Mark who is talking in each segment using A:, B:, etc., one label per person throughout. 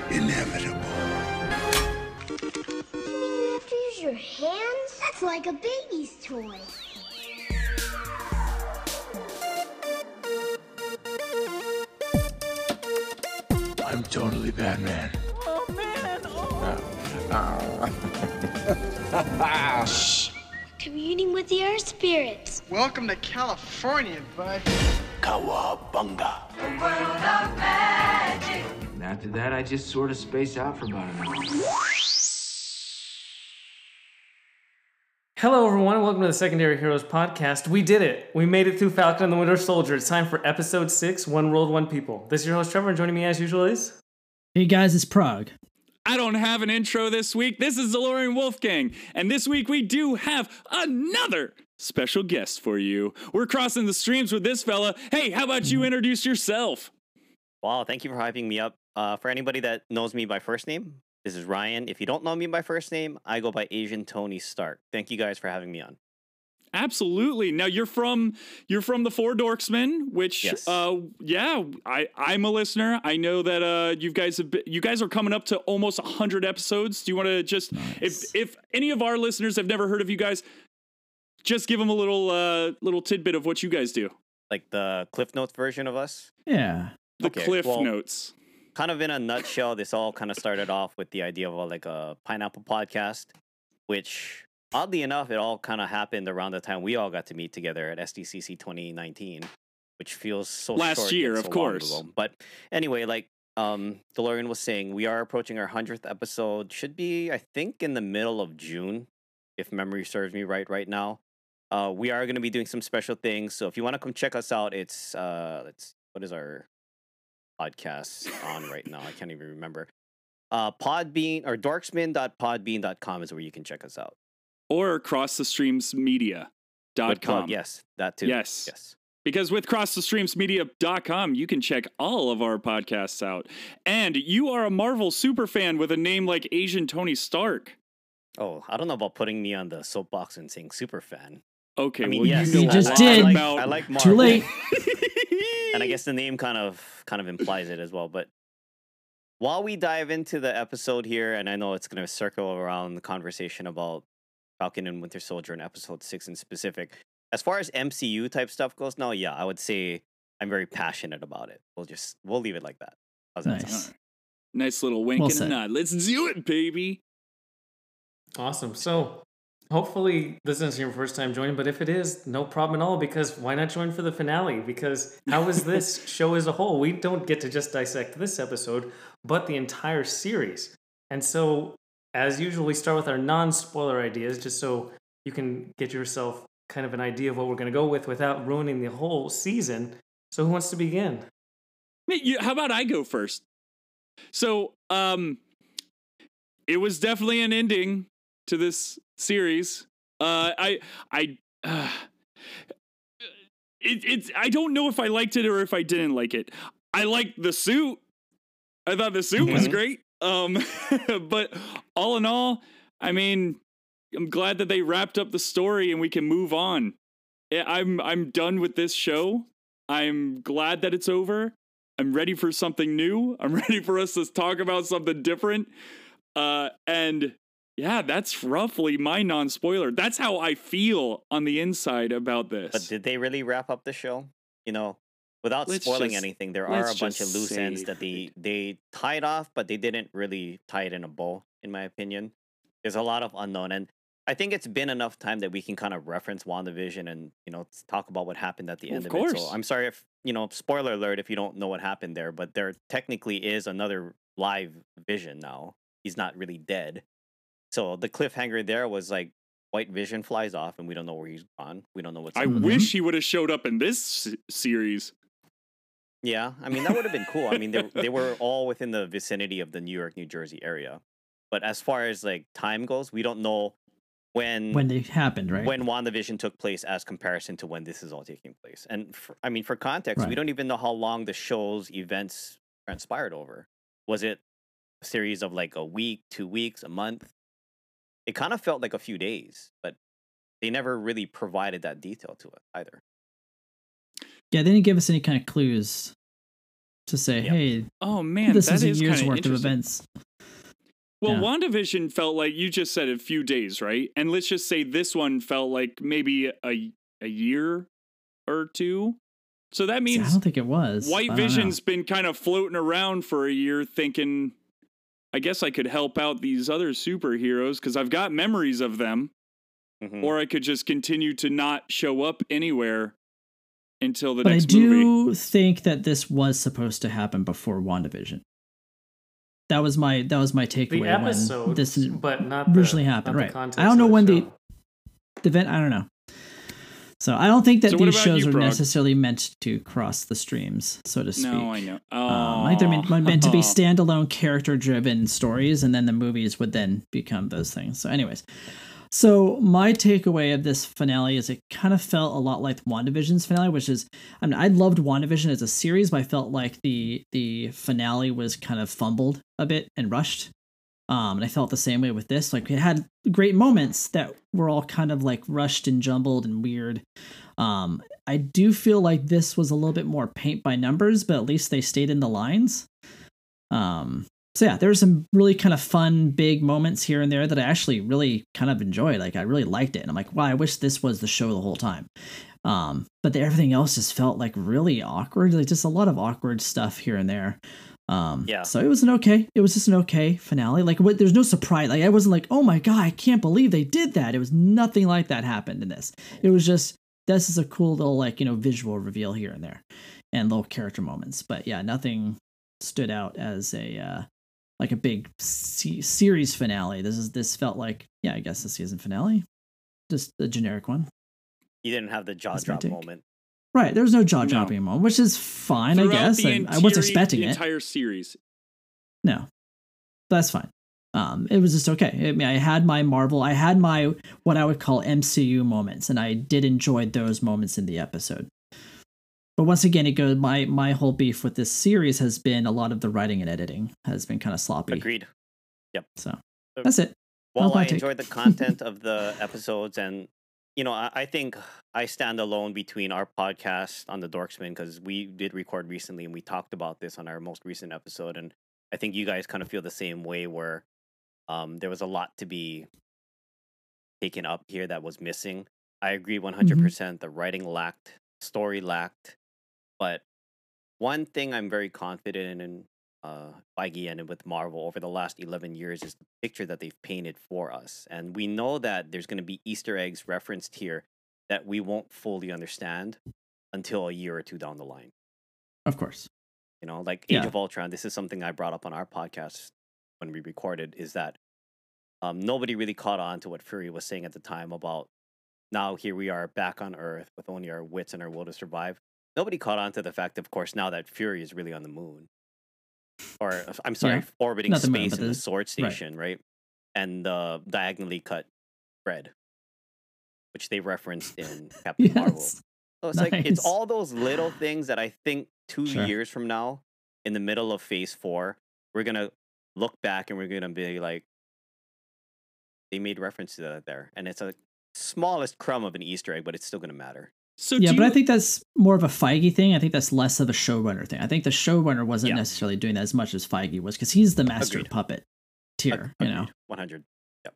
A: inevitable.
B: You have to use your hands? That's like a baby's toy.
A: I'm totally Batman.
C: Oh, man.
B: Shh. Communing with the earth spirits.
D: Welcome to California, bud.
A: Cowabunga.
E: And after that, I just sort of space out for about an hour.
F: Hello, everyone. Welcome to the Secondary Heroes podcast. We did it. We made it through Falcon and the Winter Soldier. It's time for episode 6, One World, One People. This is your host, Trevor, and joining me as usual is...
G: Hey guys, it's Prague.
C: I don't have an intro this week. This is DeLorean Wolfgang. And this week we do have another special guest for you. We're crossing the streams with this fella. Hey, how about you introduce yourself?
H: Wow, thank you for hyping me up. For anybody that knows me by first name, this is Ryan. If you don't know me by first name, I go by Asian Tony Stark. Thank you guys for having me on.
C: Absolutely. Now you're from the Four Dorksmen, which
H: Yes.
C: I'm a listener. I know that you guys are coming up to almost 100 episodes. Do you want to just if any of our listeners have never heard of you guys, just give them a little tidbit of what you guys do.
H: Like the Cliff Notes version of us?
G: Yeah.
C: The
H: Okay,
C: Cliff
H: well,
C: Notes.
H: Kind of in a nutshell, this all kind of started off with the idea of a Pineapple podcast, which oddly enough, it all kind of happened around the time we all got to meet together at SDCC 2019, which feels so
C: Last
H: short
C: year,
H: and
C: of
H: so
C: course.
H: long ago. But anyway, DeLorean was saying, we are approaching our 100th episode. Should be, I think, in the middle of June, if memory serves me right now. We are going to be doing some special things. So if you want to come check us out, it's what is our podcast on right now? I can't even remember. Podbean or dorksman.podbean.com is where you can check us out.
C: Or crossthestreamsmedia.com.
H: Yes, that too.
C: Yes. Because with crossthestreamsmedia.com, you can check all of our podcasts out. And you are a Marvel superfan with a name like Asian Tony Stark.
H: Oh, I don't know about putting me on the soapbox and saying super fan.
C: Okay,
H: I mean,
C: well,
H: yes,
C: you know
G: You just
C: a lot
G: did.
C: about-
H: I like Marvel.
G: Too late.
H: And I guess the name kind of implies it as well. But while we dive into the episode here, and I know it's going to circle around the conversation about Falcon and Winter Soldier in episode 6 in specific. As far as MCU type stuff goes, no, yeah, I would say I'm very passionate about it. We'll leave it like that. How's that
G: Nice.
H: sound?
C: Nice little wink
G: Well
C: and a
G: said.
C: nod. Let's do it, baby.
F: Awesome. So, hopefully this isn't your first time joining, but if it is, no problem at all, because why not join for the finale? Because how is this show as a whole? We don't get to just dissect this episode, but the entire series. And so, as usual, we start with our non-spoiler ideas, just so you can get yourself kind of an idea of what we're going to go with without ruining the whole season. So who wants to begin?
C: How about I go first? So, it was definitely an ending to this series. I don't know if I liked it or if I didn't like it. I liked the suit. I thought the suit was great. But all in all, I mean, I'm glad that they wrapped up the story and we can move on. I'm done with this show. I'm glad that it's over. I'm ready for something new. I'm ready for us to talk about something different. And yeah, that's roughly my non-spoiler. That's how I feel on the inside about this.
H: But did they really wrap up the show? You know, without spoiling anything, there are a bunch of loose ends that they tied off, but they didn't really tie it in a bow, in my opinion. There's a lot of unknown, and I think it's been enough time that we can kind of reference WandaVision and, talk about what happened at the end of it. So I'm sorry if, spoiler alert if you don't know what happened there, but there technically is another live Vision now. He's not really dead. So the cliffhanger there was like White Vision flies off and we don't know where he's gone. We don't know what's
C: I wish he would have showed up in this series.
H: Yeah, I mean, that would have been cool. I mean, they were all within the vicinity of the New York, New Jersey area. But as far as like time goes, we don't know when
G: they happened, right?
H: When WandaVision took place as comparison to when this is all taking place. And for context, we don't even know how long the show's events transpired over. Was it a series of like a week, 2 weeks, a month? It kind of felt like a few days, but they never really provided that detail to it either.
G: Yeah, they didn't give us any kind of clues to say, hey,
C: oh man,
G: this
C: that
G: is a
C: is
G: year's
C: kinda
G: worth of
C: interesting.
G: events.
C: Well,
G: Yeah.
C: WandaVision felt like, you just said, a few days, right? And let's just say this one felt like maybe a year or two. So that
G: See, I
C: means
G: don't think it was.
C: White
G: I don't know.
C: Vision's been kind of floating around for a year thinking, I guess I could help out these other superheroes because I've got memories of them.
H: Mhm.
C: Or I could just continue to not show up anywhere until the
G: But I
C: next movie.
G: do think that this was supposed to happen before WandaVision. That was my takeaway
F: The
G: when
F: episode,
G: this
F: but not the,
G: originally happened.
F: not the
G: Right.
F: context
G: I don't know
F: of the
G: when
F: show.
G: the event. I don't know. So I don't think that
C: So what
G: these
C: about
G: shows
C: you,
G: are
C: Prague?
G: necessarily meant to cross the streams, so to speak.
C: No, I know.
G: I think they're meant to be standalone, character-driven stories, and then the movies would then become those things. So, anyways, so my takeaway of this finale is it kind of felt a lot like WandaVision's finale, which is, I mean, I loved WandaVision as a series, but I felt like the finale was kind of fumbled a bit and rushed. And I felt the same way with this. Like, it had great moments that were all kind of like rushed and jumbled and weird. I do feel like this was a little bit more paint by numbers, but at least they stayed in the lines. So yeah, there were some really kind of fun, big moments here and there that I actually really kind of enjoyed. Like, I really liked it. And I'm like, wow, I wish this was the show the whole time. But everything else just felt like really awkward. Like, just a lot of awkward stuff here and there.
H: Yeah.
G: So it was just an okay finale. Like, there's no surprise. Like, I wasn't like, oh my God, I can't believe they did that. It was nothing like that happened in this. It was just, this is a cool little, like, visual reveal here and there and little character moments. But yeah, nothing stood out as a, like a big series finale. This felt like, yeah, I guess the season finale, just a generic one.
H: You didn't have the jaw
G: That's my
H: drop
G: take.
H: moment.
G: Right. There's no jaw dropping moment, which is fine, I
C: Throughout
G: guess.
C: the
G: I was expecting
C: the
G: it.
C: entire series.
G: No, that's fine. It was just okay. I mean, I had my what I would call MCU moments, and I did enjoy those moments in the episode. But once again, it goes. My whole beef with this series has been a lot of the writing and editing has been kind of sloppy.
H: Agreed. Yep.
G: So that's it.
H: While I
G: my take.
H: enjoyed the content of the episodes, and I think I stand alone between our podcast on the Dorksman because we did record recently and we talked about this on our most recent episode, and I think you guys kind of feel the same way where there was a lot to be taken up here that was missing. I agree 100%. The writing lacked, story lacked, but one thing I'm very confident in Feige and with Marvel over the last 11 years is the picture that they've painted for us. And we know that there's going to be Easter eggs referenced here that we won't fully understand until a year or two down the line.
G: Of course.
H: Like
G: Yeah.
H: Age of Ultron, this is something I brought up on our podcast when we recorded, is that nobody really caught on to what Fury was saying at the time about now here we are back on Earth with only our wits and our will to survive. Nobody caught on to the fact, of course, now that Fury is really on the moon. Or, I'm sorry,
G: Yeah.
H: orbiting
G: Not the moon,
H: space
G: but
H: in the
G: the-
H: Sword Station, right? And the diagonally cut thread, which they referenced in Captain Marvel.
G: Yes.
H: So it's like, it's
G: Nice.
H: all those little things that I think 2
G: Sure.
H: years from now, in the middle of Phase 4, we're going to look back and we're going to be like, they made reference to that there. And it's a smallest crumb of an Easter egg, but it's still going to matter.
C: So
G: Yeah,
C: do
G: but I
C: you-
G: think that's more of a Feige thing. I think that's less of a showrunner thing. I think the showrunner wasn't
H: Yeah.
G: necessarily doing that as much as Feige was because he's the master
H: Agreed.
G: puppet tier, you know.
H: 100. Yep.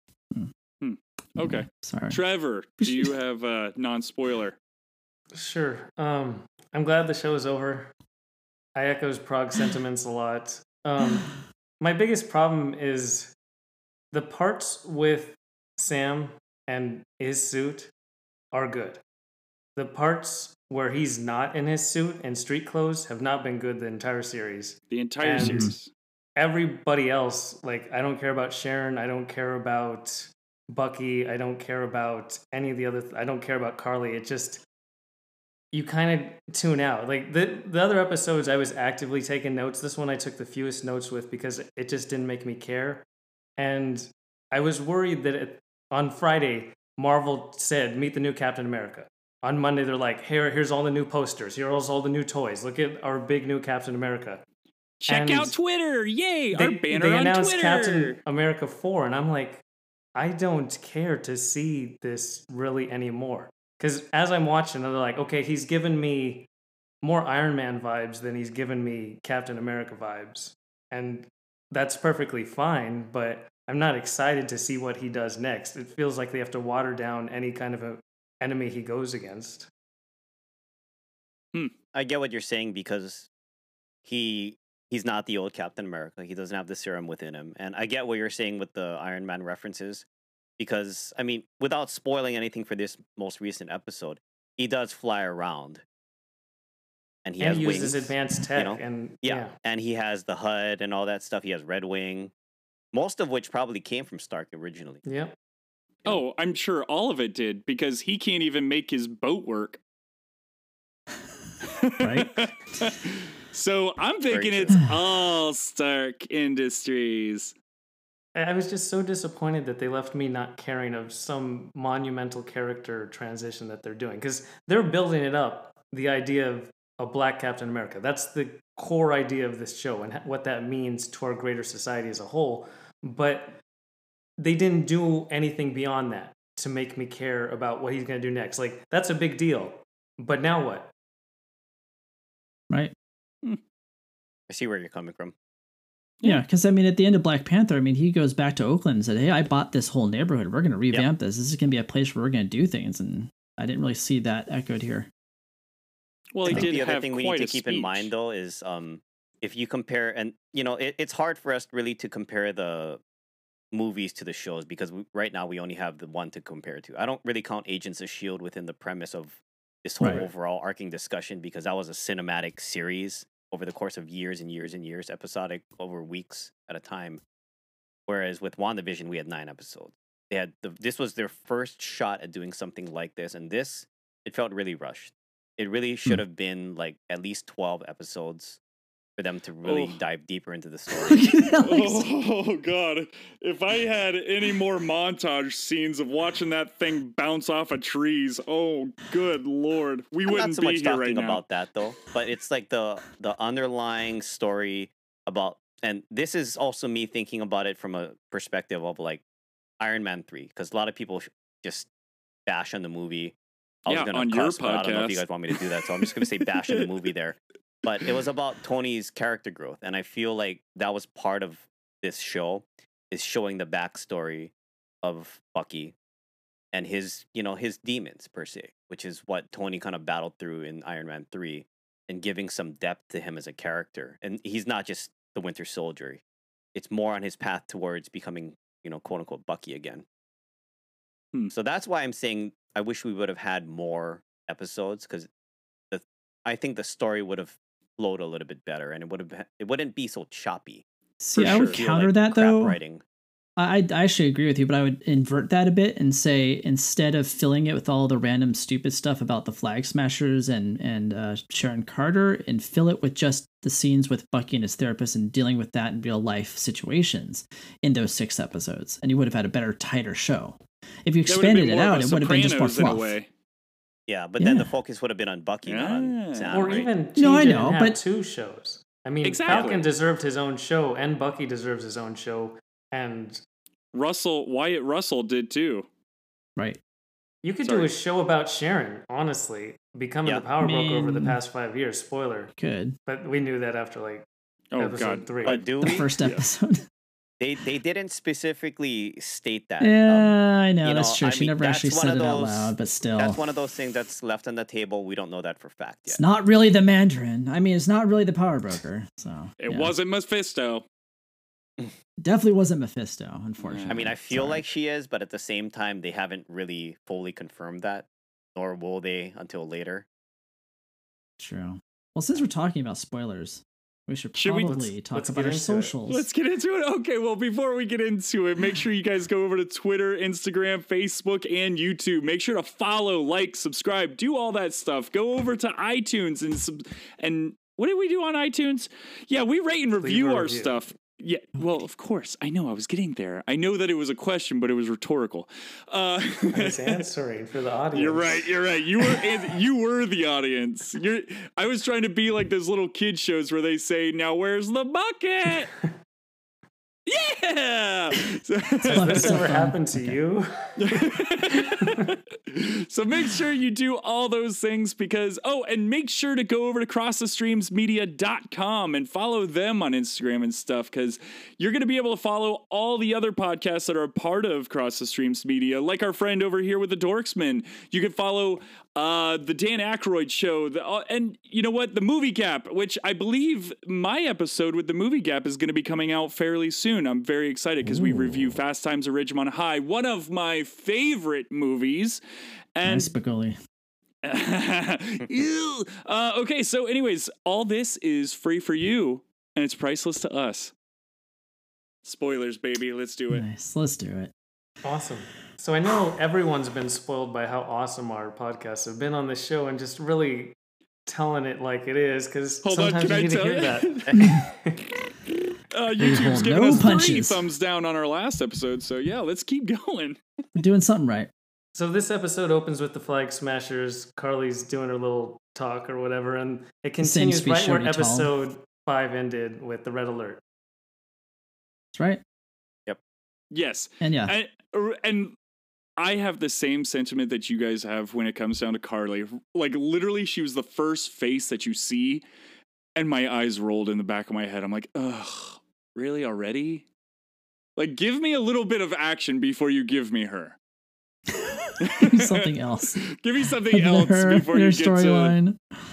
C: Okay.
G: Sorry.
C: Trevor, do you have a non-spoiler?
F: Sure. I'm glad the show is over. I echoes Prague sentiments a lot. My biggest problem is the parts with Sam and his suit are good. The parts where he's not in his suit and street clothes have not been good the entire series.
C: The entire
F: And-
C: series.
F: Everybody else, like, I don't care about Sharon, I don't care about Bucky, I don't care about any of the other, I don't care about Carly. It just, you kind of tune out. Like, the other episodes, I was actively taking notes. This one I took the fewest notes with because it just didn't make me care. And I was worried that on Friday, Marvel said, meet the new Captain America. On Monday, they're like, here's all the new posters. Here's all the new toys. Look at our big new Captain America.
C: Check
F: And
C: out Twitter. Yay, our banner
F: they
C: on
F: announced
C: Twitter.
F: Captain America 4, and I'm like, I don't care to see this really anymore. Because as I'm watching, they're like, okay, he's given me more Iron Man vibes than he's given me Captain America vibes. And that's perfectly fine, but I'm not excited to see what he does next. It feels like they have to water down any kind of a enemy he goes against.
H: I get what you're saying because he's not the old Captain America. He doesn't have the serum within him. And I get what you're saying with the Iron Man references because, I mean, without spoiling anything for this most recent episode, he does fly around. And he has
F: uses
H: wings,
F: advanced tech.
H: you know?
F: And
H: and he has the HUD and all that stuff. He has Red Wing, most of which probably came from Stark originally.
F: Yep.
C: Oh, I'm sure all of it did because he can't even make his boat work.
G: Right?
C: So I'm thinking
H: Very
C: it's all Stark Industries.
F: I was just so disappointed that they left me not caring of some monumental character transition that they're doing. Because they're building it up, the idea of a black Captain America. That's the core idea of this show and what that means to our greater society as a whole. But they didn't do anything beyond that to make me care about what he's going to do next. Like, that's a big deal. But now what?
G: Right.
H: I see where you're coming from.
G: Yeah, because I mean, at the end of Black Panther, I mean, he goes back to Oakland and said, "Hey, I bought this whole neighborhood. We're going to revamp this. This is going to be a place where we're going to do things." And I didn't really see that echoed here.
C: Well,
H: I
C: he
H: think
C: did
H: the other
C: have
H: thing we
C: quite
H: need
C: a
H: to keep in mind,
C: speech.
H: though, is if you compare, and you know, it's hard for us really to compare the movies to the shows because right now we only have the one to compare to. I don't really count Agents of S.H.I.E.L.D. within the premise of this whole
G: Right.
H: overall arcing discussion because that was a cinematic series over the course of years and years and years, episodic over weeks at a time. Whereas with WandaVision, we had 9 episodes. They had this was their first shot at doing something like this, and this it felt really rushed. It really should have been like at least 12 episodes for them to really dive deeper into the story.
C: Oh God! If I had any more montage scenes of watching that thing bounce off of trees, oh good Lord, we
H: I'm
C: wouldn't
H: not so
C: be
H: much
C: here
H: talking
C: right now.
H: about that though, but it's like the underlying story about, and this is also me thinking about it from a perspective of like Iron Man 3, because a lot of people just bash on the movie. I was
C: Yeah,
H: gonna
C: on your
H: cuss, but I don't know if you
C: podcast.
H: guys want me to do that, so I'm just gonna say bash on the movie there. But it was about Tony's character growth, and I feel like that was part of this show, is showing the backstory of Bucky and his, you know, his demons per se, which is what Tony kind of battled through in Iron Man 3, and giving some depth to him as a character. And he's not just the Winter Soldier; it's more on his path towards becoming, you know, quote unquote Bucky again. So that's why I'm saying I wish we would have had more episodes, because I think the story would have flowed a little bit better, and it wouldn't be so choppy.
G: See, I would
H: Feel
G: counter
H: like
G: that
H: crap
G: though.
H: writing.
G: I actually agree with you, but I would invert that a bit and say instead of filling it with all the random stupid stuff about the Flag Smashers and Sharon Carter, and fill it with just the scenes with Bucky and his therapist and dealing with that in real life situations in those 6 episodes, and you would have had a better, tighter show. If you
C: That would have
G: expanded
C: been
G: it
C: more of
G: out,
C: a
G: it would have been just more
C: Sopranos in a
G: fluff.
C: way.
H: Yeah, but then the
G: Yeah.
H: focus would have been on Bucky, not on Sam.
F: Or
H: right?
F: even
G: No, I
F: change it
G: know,
F: and have
G: but-
F: 2 shows. I mean,
C: Exactly.
F: Falcon deserved his own show, and Bucky deserves his own show, and
C: Wyatt Russell did too.
G: Right.
F: you could
C: Sorry.
F: do a show about Sharon, honestly, becoming
H: Yeah.
F: the power broker over the
G: Man.
F: past 5 years. Spoiler.
G: Good.
F: But we knew that after like
C: Oh
F: episode
C: God!
F: 3.
H: But do
G: The
H: we?
G: first episode.
H: They didn't specifically state that.
G: Yeah, I know,
H: you
G: that's
H: know,
G: true.
H: I
G: She
H: mean,
G: never
H: that's
G: actually
H: one
G: said
H: of
G: it out
H: those-
G: loud, but still.
H: That's one of those things that's left on the table. We don't know that for fact yet.
G: It's not really the Mandarin. I mean, it's not really the power broker. So
C: It
G: yeah.
C: wasn't Mephisto.
G: Definitely wasn't Mephisto, unfortunately.
H: I mean, I feel
G: Sorry.
H: like she is, but at the same time, they haven't really fully confirmed that, nor will they until later.
G: True. Well, since we're talking about spoilers, we should
C: Should we-
G: probably talk
F: let's
G: about
F: get
G: our
F: into it.
G: socials.
C: Let's get into it. Okay, well, before we get into it, make sure you guys go over to Twitter, Instagram, Facebook, and YouTube. Make sure to follow, like, subscribe, do all that stuff. Go over to iTunes and what did we do on iTunes? Yeah, we rate and review
F: a
C: our
F: review.
C: stuff. Yeah, well, of course. I know I was getting there. I know that it was a question, but it was rhetorical.
F: I was answering for the audience.
C: You're right. You're right. You were the audience. I was trying to be like those little kid shows where they say, "Now where's the bucket?" Yeah.
F: Has this ever happened to you?
C: So make sure you do all those things because, and make sure to go over to crossthestreamsmedia.com and follow them on Instagram and stuff because you're going to be able to follow all the other podcasts that are a part of Cross the Streams Media, like our friend over here with the Dorksman. You can follow the Dan Aykroyd show, and you know what? The Movie Gap, which I believe my episode with the Movie Gap is going to be coming out fairly soon. I'm very excited because we review Fast Times at Ridgemont High, one of my favorite movies. And
G: nice Spicoli.
C: Okay, so anyways, all this is free for you, and it's priceless to us. Spoilers, baby. Let's do it.
G: Nice. Let's do it.
F: Awesome. So I know everyone's been spoiled by how awesome our podcasts have been on this show and just really telling it like it is because sometimes you need to hear that.
C: YouTube's giving
G: no
C: us
G: punches.
C: 3 thumbs down on our last episode, so yeah, let's keep going.
G: We're doing something right.
F: So this episode opens with the Flag Smashers. Carly's doing her little talk or whatever, and it continues right where episode 5 ended with the Red Alert.
G: That's right.
C: Yep. Yes.
G: And yeah.
C: And I have the same sentiment that you guys have when it comes down to Carly. Like, literally, she was the first face that you see, and my eyes rolled in the back of my head. I'm like, ugh, really already? Like, give me a little bit of action before you give me her.
G: Give me something else.
C: Give me something else before you get
G: storyline.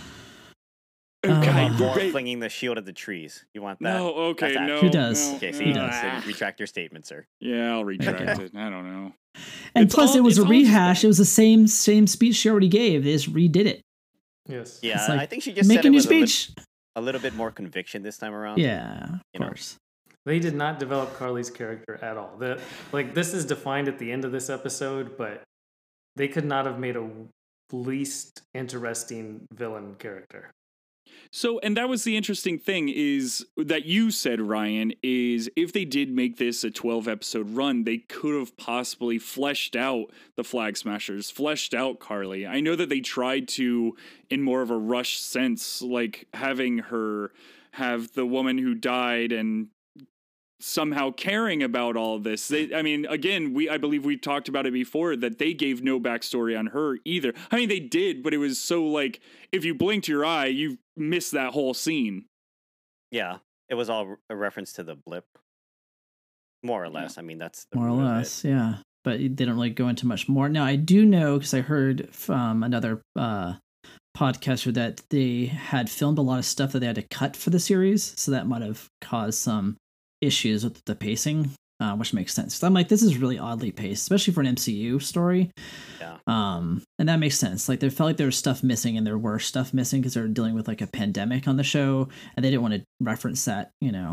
H: More flinging the shield at the trees. You want that?
C: No, okay, no.
G: He does.
C: No.
H: Okay, see,
G: He does.
H: so retract your statement, sir.
C: Yeah, I'll retract it. I don't know.
G: And plus, it was a rehash. It was the same speech she already gave. They just redid it.
F: Yes.
H: Yeah,
G: like,
H: I think she just
G: make
H: said
G: a
H: it
G: new
H: with
G: speech.
H: a little bit more conviction this time around.
G: Yeah, of course.
F: They did not develop Carly's character at all. This is defined at the end of this episode, but they could not have made a least interesting villain character.
C: So, and that was the interesting thing is that you said, Ryan, is if they did make this a 12 episode run, they could have possibly fleshed out the Flag Smashers, fleshed out Carly. I know that they tried to, in more of a rush sense, like having her have the woman who died and somehow caring about all this. I believe we talked about it before that they gave no backstory on her either. I mean, they did, but it was so like, if you blinked your eye, you missed that whole scene.
H: Yeah, it was all a reference to the blip. More or less. I mean, that's the
G: more or less, yeah. But it didn't really go into much more. Now, I do know, because I heard from another podcaster that they had filmed a lot of stuff that they had to cut for the series, so that might have caused some issues with the pacing, which makes sense. So I'm like, this is really oddly paced, especially for an MCU story.
H: Yeah.
G: And that makes sense. Like, they felt like there was stuff missing, and there were stuff missing because they were dealing with like a pandemic on the show, and they didn't want to reference that,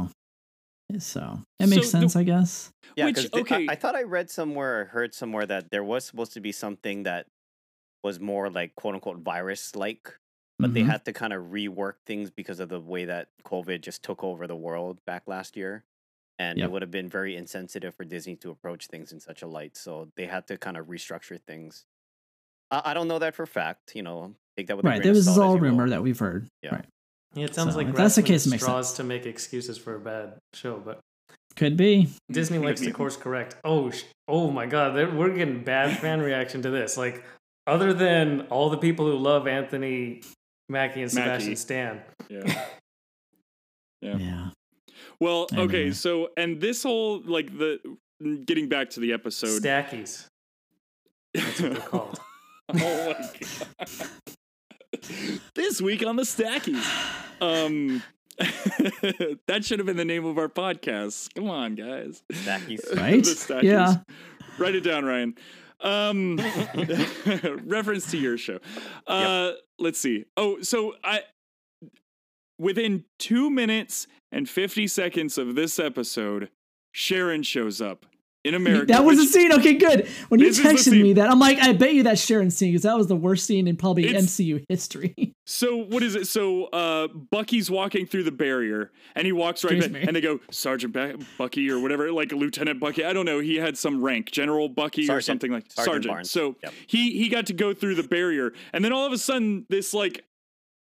G: So it makes sense, I guess.
H: Yeah, because I thought I read somewhere or heard somewhere that there was supposed to be something that was more like quote unquote virus-like, but they had to kind of rework things because of the way that COVID just took over the world back last year. And it would have been very insensitive for Disney to approach things in such a light. So they had to kind of restructure things. I don't know that for fact, take that with a grain of salt.
G: This is all rumor that we've heard.
H: Yeah.
G: Right.
F: Yeah, it sounds like
G: if that's the case, it makes
F: straws
G: sense.
F: to make excuses for a bad show, but
G: could be.
F: Disney likes to course correct. Oh my God, we're getting bad fan reaction to this. Like, other than all the people who love Anthony Mackie and Sebastian Stan.
C: Yeah.
G: Yeah.
C: Well, okay, so, and this whole, like, getting back to the episode.
F: Stackies. That's what they're called.
C: Oh my God. This week on the Stackies. That should have been the name of our podcast. Come on, guys.
H: Stackies.
G: Right?
C: The Stackies.
G: Yeah.
C: Write it down, Ryan. Reference to your show. Let's see. So within 2 minutes and 50 seconds of this episode, Sharon shows up in America.
G: That was the scene. Okay, good. When you texted me that, I'm like, I bet you that's Sharon's scene because that was the worst scene in probably MCU history.
C: So what is it? So Bucky's walking through the barrier, and he walks right back, and they go, Sergeant Bucky or whatever, like Lieutenant Bucky. I don't know. He had some rank, General Bucky or something like Sergeant.
H: Barnes.
C: So he got to go through the barrier, and then all of a sudden, this like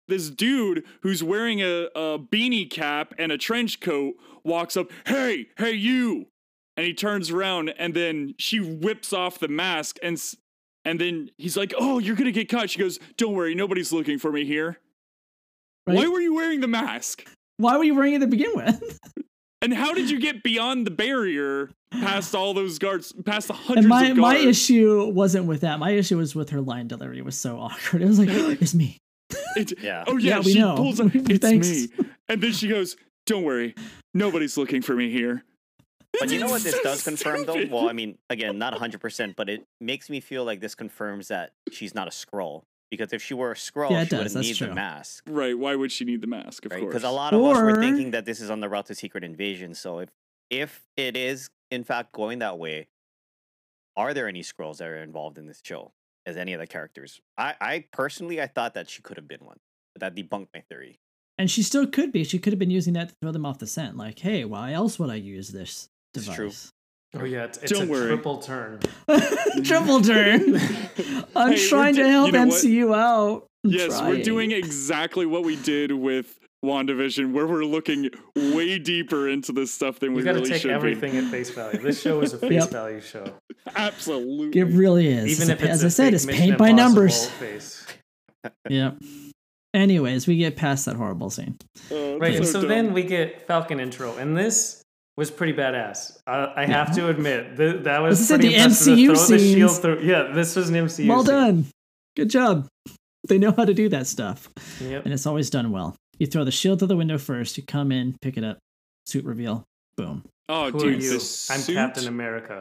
C: this dude who's wearing a beanie cap and a trench coat walks up, hey, you. And he turns around, and then she whips off the mask, and then he's like, oh, you're going to get caught. She goes, don't worry, nobody's looking for me here. Right? Why were you wearing the mask?
G: Why were you wearing it to begin with?
C: And how did you get beyond the barrier past all those guards, past the hundreds
G: of
C: guards?
G: My issue wasn't with that. My issue was with her line delivery. It was so awkward. It was like, it's me.
C: Oh, yeah,
G: we
C: she
G: know.
C: pulls up, it's me. And then she goes, don't worry, nobody's looking for me here.
H: But you know what this
C: so
H: does confirm,
C: stupid.
H: though? Well, I mean, again, not 100%, but it makes me feel like this confirms that she's not a Skrull. Because if she were a Skrull, she wouldn't need the mask.
C: Right, why would she need the mask, of course?
H: Because a lot of us were thinking that this is on the route to Secret Invasion. So if it is, in fact, going that way, are there any Skrulls that are involved in this show as any of the characters? I personally, I thought that she could have been one. But that debunked my theory.
G: And she still could be. She could have been using that to throw them off the scent. Like, hey, why else would I use this device?
H: It's true.
F: Oh yeah, it's a triple turn.
G: Triple turn. I'm trying to help MCU out.
C: Yes, we're doing exactly what we did with WandaVision, where we're looking way deeper into this stuff than we really should be.
F: You got to take everything at face value. This show is a face value show.
C: Absolutely.
G: It really is.
F: Even if it's
G: as I said, it's
F: Mission
G: paint by numbers.
F: Face.
G: Yep. Anyways, we get past that horrible scene.
F: Right, and so then we get Falcon intro, and this was pretty badass. I have to admit, that was pretty
G: the
F: impressive.
G: MCU
F: Throw the shield
G: scenes.
F: through. Yeah, this was an MCU
G: Well
F: scene.
G: done. Good job. They know how to do that stuff.
F: Yep.
G: And it's always done well. You throw the shield through the window first, you come in, pick it up, suit reveal, boom.
C: Oh,
F: Who
C: dude,
F: are you?
C: this
F: I'm
C: suit?
F: Captain America.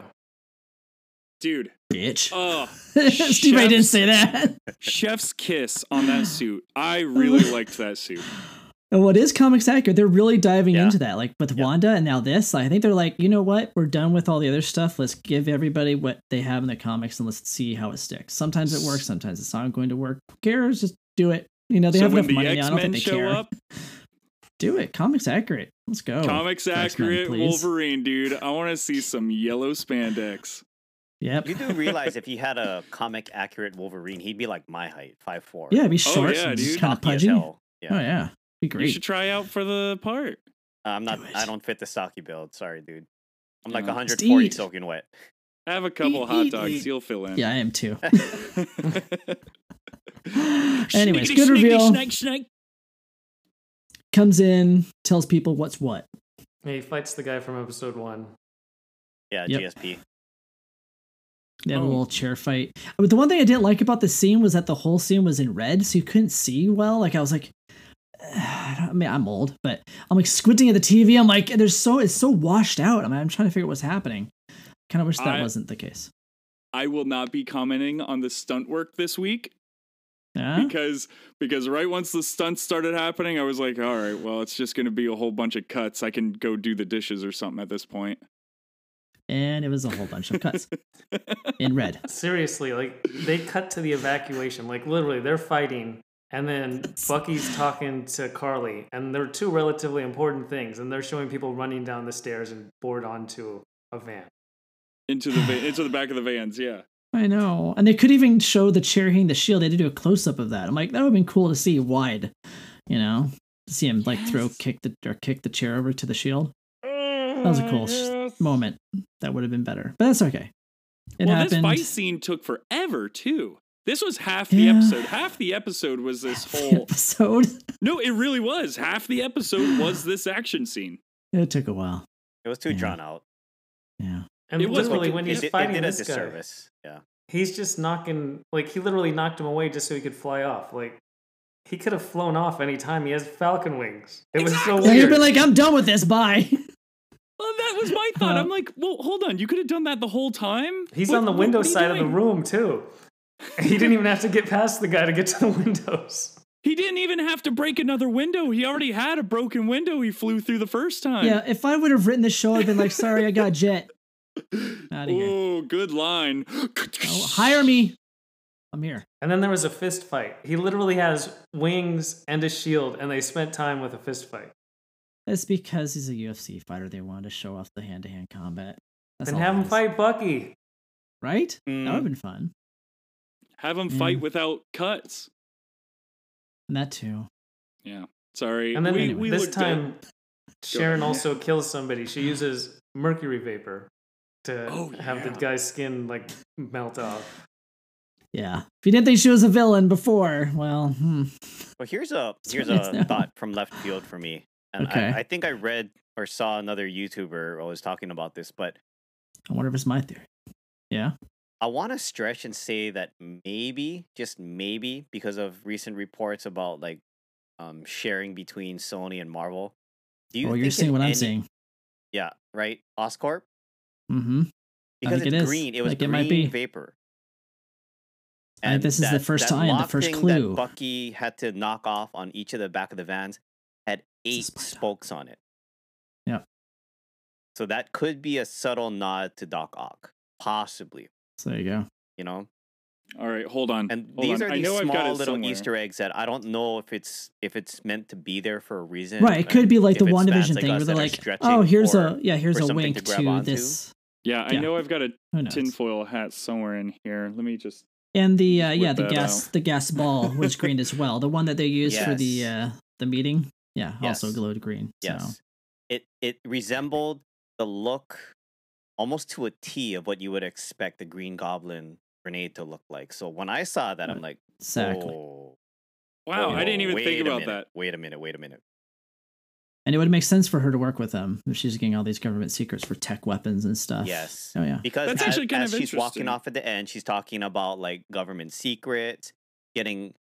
C: Dude.
G: Bitch.
C: Oh,
G: Steve, I didn't say that.
C: Chef's kiss on that suit. I really liked that suit.
G: And what is comics accurate? They're really diving into that. Like with Wanda and now this, I think they're like, you know what? We're done with all the other stuff. Let's give everybody what they have in the comics and let's see how it sticks. Sometimes it works. Sometimes it's not going to work. Who cares? Just do it. You know, they have enough money. I don't think they care.
C: Up,
G: do it. Comics accurate. Let's go.
C: Comics accurate Wolverine, dude. I want to see some yellow spandex.
G: Yep.
H: You do realize if you had a comic accurate Wolverine, he'd be like my height, 5'4".
G: Yeah, be short.
C: Oh, yeah,
G: and
C: dude.
G: kind of pudgy.
H: Yeah.
G: Oh yeah, be great.
C: You should try out for the part.
H: I'm not. I don't fit the stocky build. Sorry, dude. I'm like
G: Just
H: 140
G: eat.
H: soaking wet.
C: Have a couple hot dogs. You'll fill in.
G: Yeah, I am too. Anyways, good reveal.
C: Snake.
G: Comes in, tells people what's what.
F: He fights the guy from episode 1.
H: Yeah,
G: Yep.
H: GSP.
G: They have a little chair fight. But the one thing I didn't like about the scene was that the whole scene was in red, so you couldn't see well. Like I was like, I mean, I'm old, but I'm like squinting at the TV. I'm like, it's so washed out. I'm trying to figure out what's happening. Kind of wish that wasn't the case.
C: I will not be commenting on the stunt work this week.
G: Yeah?
C: Because right once the stunts started happening, I was like, all right, well, it's just going to be a whole bunch of cuts. I can go do the dishes or something at this point.
G: And it was a whole bunch of cuts in red.
F: Seriously, like they cut to the evacuation. Like literally, they're fighting, and then Bucky's talking to Carly, and they're two relatively important things, and they're showing people running down the stairs and board onto a van.
C: Into the back of the vans, yeah.
G: I know. And they could even show the chair hitting the shield. They had to do a close up of that. I'm like, that would have been cool to see wide, to see him like kick the chair over to the shield. That was a cool moment. That would have been better, but that's okay. It happened.
C: This fight scene took forever too. This was half the episode. Half the episode was this whole
G: episode.
C: No, it really was. Half the episode was this action scene.
G: It took a while.
H: It was too drawn out.
G: Yeah.
F: And
C: it was
F: literally when he's fighting
H: did a
F: this guy,
H: disservice. Yeah.
F: he's just knocking. Like he literally knocked him away just so he could fly off. Like he could have flown off any time. He has falcon wings. It was so
G: Yeah,
F: weird.
G: he'd been like, I'm done with this. Bye.
C: Well, that was my thought. I'm like, well, hold on. You could have done that the whole time.
F: He's on the window side of the room too. He didn't even have to get past the guy to get to the windows.
C: He didn't even have to break another window. He already had a broken window he flew through the first time.
G: Yeah, if I would have written the show, I'd been like, sorry, I got jet. Out of here.
C: Oh, good line.
G: Hire me. I'm here.
F: And then there was a fist fight. He literally has wings and a shield, and they spent time with a fist fight.
G: That's because he's a UFC fighter. They wanted to show off the hand-to-hand combat. That's
F: Then
G: all
F: have
G: it
F: him
G: is.
F: fight Bucky.
G: Right? That would have been fun.
C: Have him fight without cuts.
G: And that too.
C: Yeah. Sorry.
F: And then
C: we
F: this
C: looked
F: time, Sharon
C: ahead.
F: also kills somebody. She uses mercury vapor to have the guy's skin like melt off.
G: Yeah. If you didn't think she was a villain before, well,
H: Well, here's a
G: now.
H: thought from left field for me, and
G: Okay.
H: I think I read or saw another YouTuber who was talking about this, but
G: I wonder if it's my theory. Yeah.
H: I want to stretch and say that maybe, just maybe, because of recent reports about like sharing between Sony and Marvel. Do you
G: Oh,
H: think
G: you're seeing
H: in
G: what I'm
H: any-
G: seeing.
H: Yeah, right. Oscorp,
G: Mm-hmm.
H: because
G: think
H: it's
G: it is.
H: green. It was
G: Like, it
H: green
G: might be.
H: vapor.
G: I think this is the first
H: that
G: time, the
H: lock
G: first
H: thing
G: clue.
H: that Bucky had to knock off on each of the back of the vans had 8
G: spy dog.
H: spokes on it.
G: Yep.
H: So that could be a subtle nod to Doc Ock, possibly.
G: So there you go.
H: You know,
C: All right, hold on.
H: and
C: Hold
H: these
C: on.
H: are
C: I
H: these
C: know I've got
H: small
C: it
H: little
C: somewhere.
H: Easter eggs that I don't know if it's meant to be there for a reason.
G: Right. It could be like
H: if
G: the
H: it's fans
G: WandaVision
H: like
G: thing
H: us
G: where they're
H: that are
G: like,
H: stretching
G: oh, here's
H: for
G: a
H: something
G: wink
H: to grab
G: to
H: onto.
G: this.
C: Yeah, I
G: Yeah.
C: know I've got a
G: Who knows?
C: tinfoil hat somewhere in here. Let me just.
G: And the
C: Whip
G: the
C: that
G: gas
C: out.
G: the gas ball was green as well. The one that they used for
H: Yes.
G: the meeting, yeah, also
H: Yes.
G: glowed green.
H: Yes.
G: So
H: It resembled the look almost to a T of what you would expect the Green Goblin grenade to look like. So when I saw that, I'm like,
G: exactly.
H: oh,
C: Wow, I didn't even
H: wait
C: think
H: a
C: about
H: minute,
C: that.
H: Wait a minute.
G: And it would make sense for her to work with them if she's getting all these government secrets for tech weapons and stuff.
H: Yes.
G: Oh yeah.
H: Because
C: That's
H: as,
C: actually kind
H: as
C: of
H: she's walking
C: interesting.
H: off at the end, she's talking about like government secrets, getting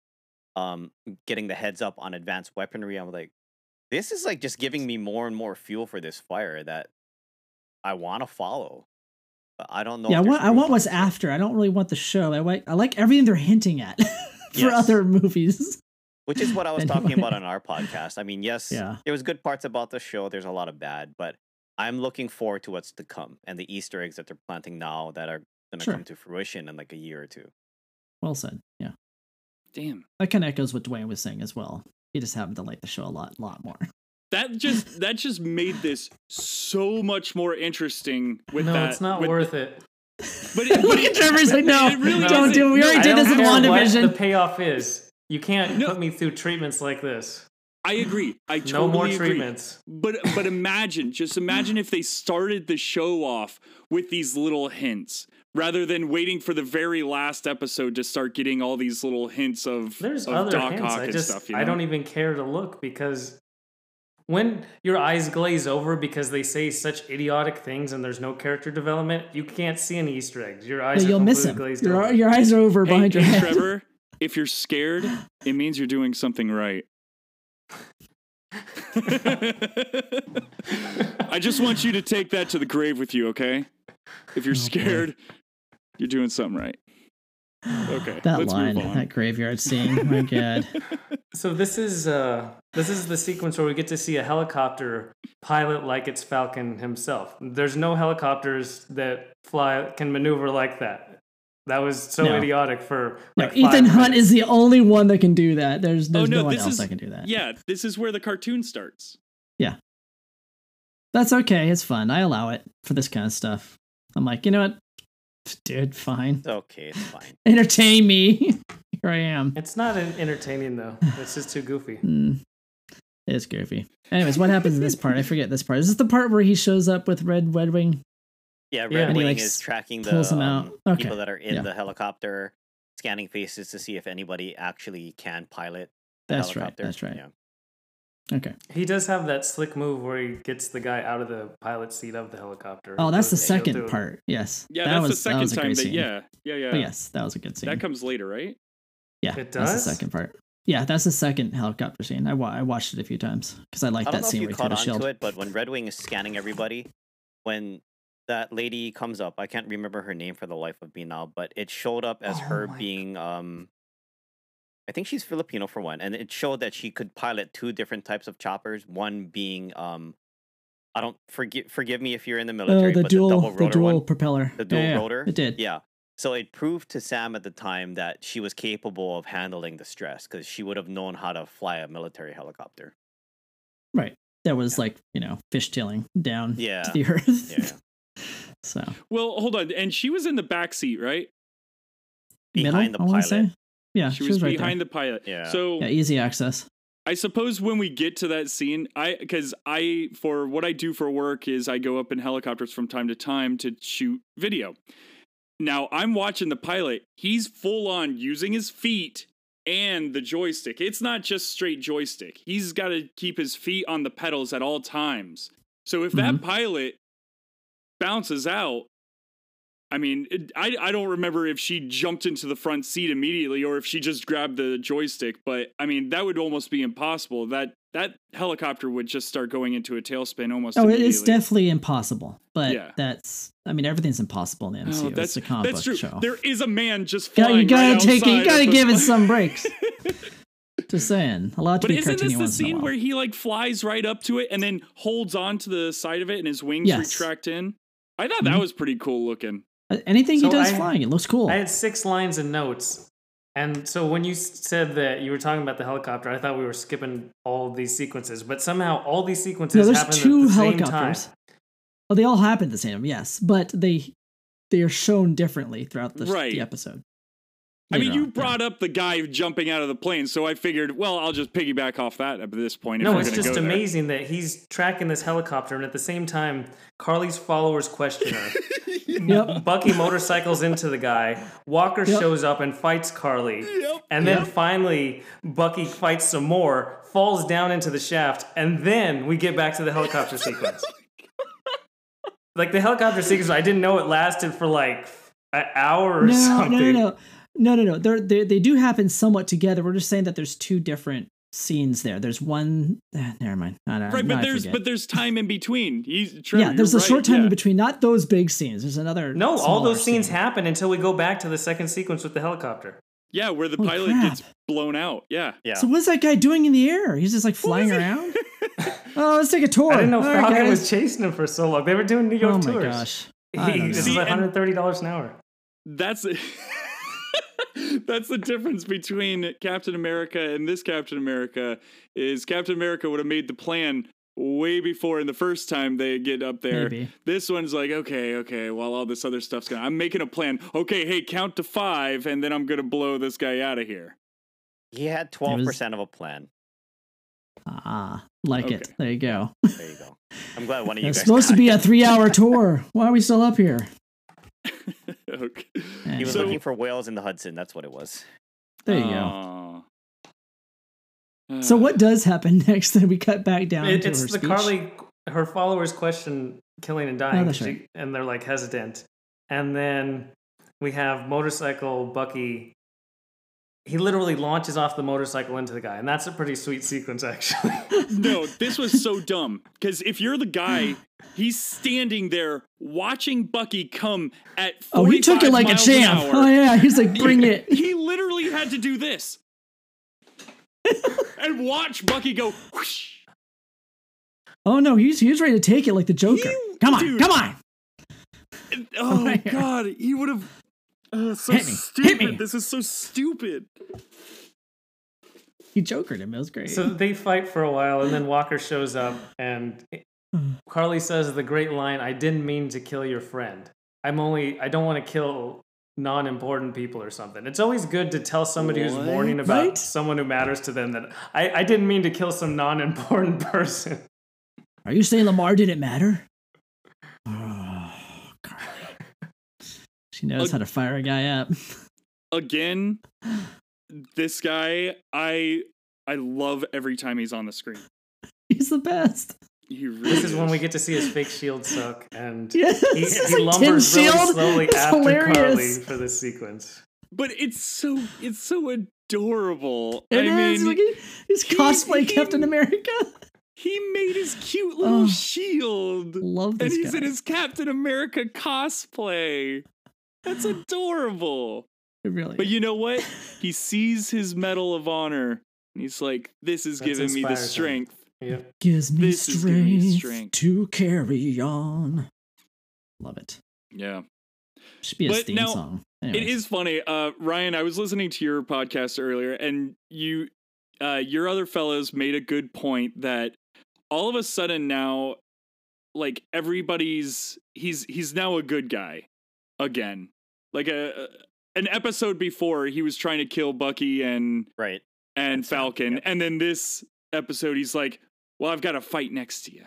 H: the heads up on advanced weaponry. I'm like, this is like just giving me more and more fuel for this fire that I want to follow. But I don't know.
G: Yeah,
H: if there's
G: I want
H: proof
G: what's
H: of it.
G: after. I don't really want the show. I like everything they're hinting at for
H: Yes.
G: other movies.
H: Which is what I was
G: Anyway.
H: talking about on our podcast. I mean, yes,
G: Yeah.
H: there was good parts about the show. There's a lot of bad, but I'm looking forward to what's to come and the Easter eggs that they're planting now that are going to
G: Sure.
H: come to fruition in like a year or two.
G: Well said. Yeah.
C: Damn.
G: That kind of echoes what Dwayne was saying as well. He just happened to like the show a lot more.
C: That just made this so much more interesting with
F: No,
C: that.
F: it's not
C: with
F: worth it.
C: But it,
G: Look at Trevor's like, no,
C: it really
G: don't
C: isn't.
G: do it. We
C: No,
G: already
F: I
G: did
F: don't
G: this in
F: care what the
G: WandaVision.
F: payoff is. You can't
C: No.
F: put me through treatments like this.
C: I agree. I
F: No
C: totally
F: more
C: agree.
F: treatments.
C: But imagine if they started the show off with these little hints rather than waiting for the very last episode to start getting all these little hints of
F: There's
C: of
F: other
C: Doc
F: hints.
C: Ock
F: I
C: and
F: just
C: stuff. You
F: I
C: know?
F: don't even care to look because when your eyes glaze over because they say such idiotic things and there's no character development, you can't see any Easter eggs. Your eyes
G: Yeah,
F: are
G: you'll miss
F: completely
G: him.
F: glazed over.
G: Your eyes are over behind your head.
C: Trevor, if you're scared, it means you're doing something right. I just want you to take that to the grave with you, okay? If you're scared, you're doing something right. Okay,
G: That
C: let's
G: line,
C: move on.
G: that graveyard scene. My God.
F: So this is the sequence where we get to see a helicopter pilot like it's Falcon himself. There's no helicopters that can maneuver like that. That was so
G: No.
F: idiotic for
G: No,
F: like
G: Ethan
F: 5
G: Hunt
F: minutes.
G: is the only one that can do that. There's no one
C: this
G: else
C: is,
G: that can do that.
C: Yeah, this is where the cartoon starts.
G: Yeah. That's okay. It's fun. I allow it for this kind of stuff. I'm like, you know what? Dude, fine.
H: It's okay. It's fine.
G: Entertain me. Here I am.
F: It's not entertaining though. It's just too goofy.
G: It's goofy. Anyways, what happens in this part? I forget this part. Is this the part where he shows up with Red Wing?
H: Yeah,
F: Yeah.
H: Red
G: And he,
H: Wing
G: like,
H: is tracking
G: pulls
H: the
G: them out. Okay.
H: people that are in
G: Yeah.
H: the helicopter, scanning faces to see if anybody actually can pilot the
G: That's right.
H: helicopter.
G: That's right.
H: Yeah.
G: Okay.
F: He does have that slick move where he gets the guy out of the pilot seat of the helicopter.
G: Oh, that's the
F: Goes to shield
G: second
F: to-
G: part. Yes.
C: Yeah,
G: that
C: that's
G: was,
C: the second
G: that was a
C: time
G: great
C: that.
G: scene.
C: Yeah.
G: Oh, yes, that was a good scene.
C: That comes later, right?
G: Yeah,
F: It
G: that's
F: does?
G: the second part. Yeah, that's the second helicopter scene. I watched it a few times because I liked
H: I don't
G: that
H: know if
G: scene
H: you
G: where he threw
H: caught
G: the
H: on
G: shield.
H: to it, but when Red Wing is scanning everybody, when that lady comes up, I can't remember her name for the life of me now, but it showed up as her being I think she's Filipino for one, and it showed that she could pilot 2 different types of choppers. One being I don't forgive me if you're in the military,
G: the
H: but
G: dual,
H: the double rotor one,
G: propeller.
H: the dual
G: Yeah,
H: rotor.
G: It did.
H: Yeah. So it proved to Sam at the time that she was capable of handling the stress because she would have known how to fly a military helicopter.
G: Right. That was like, fishtailing down
H: Yeah.
G: to the earth.
H: Yeah.
G: So
C: Well, hold on. And she was in the back seat, right?
H: Behind
G: middle, I
H: the
G: wanna say?
H: pilot.
G: Yeah,
C: She was
G: right
C: behind
G: there.
C: the pilot.
H: Yeah.
C: So
G: Yeah, easy access.
C: I suppose when we get to that scene, because for what I do for work is I go up in helicopters from time to time to shoot video. Now I'm watching the pilot. He's full on using his feet and the joystick. It's not just straight joystick. He's got to keep his feet on the pedals at all times. So if that pilot bounces out, I mean, I don't remember if she jumped into the front seat immediately or if she just grabbed the joystick, but I mean, that would almost be impossible. That helicopter would just start going into a tailspin almost immediately.
G: It's definitely impossible, but everything's impossible in the MCU. It's a comic book
C: true.
G: show.
C: There is a man just flying
G: you gotta
C: right
G: take it. You gotta give it
C: plane.
G: some breaks. Just saying, a lot to
C: but
G: be
C: isn't
G: cartoony
C: this the
G: once in a
C: scene
G: while.
C: where he like flies right up to it and then holds on to the side of it and his wings retract in? I thought that was pretty cool looking.
G: Anything he does flying, it looks cool.
F: I had 6 lines of notes. And so when you said that you were talking about the helicopter, I thought we were skipping all of these sequences. But somehow all these sequences happen at the same time.
G: Well, they all happen at the same time, yes. But they are shown differently throughout the episode.
C: I mean, you brought up the guy jumping out of the plane, so I figured, well, I'll just piggyback off that at this point.
F: No, it's just amazing that he's tracking this helicopter, and at the same time, Carly's followers question her.
G: Yep.
F: Bucky motorcycles into the guy. Walker shows up and fights Carly. And then finally, Bucky fights some more, falls down into the shaft, and then we get back to the helicopter sequence. Like, the helicopter sequence, I didn't know it lasted for like an hour or something.
G: No. They do happen somewhat together. We're just saying that there's 2 different scenes there. There's one. Never mind.
C: But there's time in between.
G: There's a short time in between. Not those big scenes. There's another.
F: No, all those scenes happen until we go back to the second sequence with the helicopter.
C: Yeah, where the pilot gets blown out. Yeah.
G: So what's that guy doing in the air? He's just like flying around. Let's take a tour.
F: I didn't know Falcon was chasing him for so long. They were doing New York tours.
G: Oh my gosh.
F: This is $130 an hour.
C: That's That's the difference between Captain America and this Captain America. Is Captain America would have made the plan way before in the first time they get up there.
G: Maybe.
C: This one's like, okay, while all this other stuff's going on, I'm making a plan. Okay, hey, count to 5, and then I'm going to blow this guy out of here.
H: He had 12% of a plan.
G: It. There you go.
H: There you go. I'm glad one of you guys.
G: It's supposed to be a 3-hour tour. Why are we still up here?
C: Okay.
H: He was looking for whales in the Hudson. That's what it was.
G: There you go. So what does happen next? Then we cut back down to her speech.
F: Carly, her followers question Killing and dying,
G: that's right.
F: and they're like hesitant. And then we have motorcycle Bucky. He literally launches off the motorcycle into the guy, and that's a pretty sweet sequence, actually.
C: No, this was so dumb. Because if you're the guy, he's standing there watching Bucky come at 45
G: he took it like a champ. Oh, yeah, he's like, bring it.
C: He literally had to do this. And watch Bucky go whoosh.
G: Oh, no, he's ready to take it like the Joker. Come on.
C: Oh, my God. He would have... stupid.
G: Hit me.
C: This is so stupid.
G: He Jokered him. It was great.
F: So they fight for a while, and then Walker shows up, and Carly says the great line, "I didn't mean to kill your friend. I don't want to kill non-important people or something." It's always good to tell somebody who's mourning about someone who matters to them that I didn't mean to kill some non-important person.
G: Are you saying Lamar didn't matter? Oh, Carly. She knows how to fire a guy up.
C: Again, this guy, I love every time he's on the screen.
G: He's the best.
F: This is when we get to see his fake shield suck, and
G: he
F: lumbers really slowly
G: it's
F: after
G: hilarious.
F: Carly for this sequence.
C: But it's so adorable.
G: He's cosplay Captain America.
C: He made his cute little shield.
G: Love this
C: and he's
G: guy.
C: in his Captain America cosplay. That's adorable.
G: It really
C: But
G: is.
C: you know what? He sees his Medal of Honor, and he's like, this is giving me the strength.
F: Yep.
G: Gives me
C: This is giving me
G: strength to carry on. Love it.
C: Yeah.
G: Should be a theme song. Anyways.
C: It is funny. Ryan, I was listening to your podcast earlier, and your other fellows made a good point that all of a sudden now, like, everybody's he's now a good guy again. Like an episode before, he was trying to kill Bucky and Falcon, and then this episode, he's like, well, I've got to fight next to you.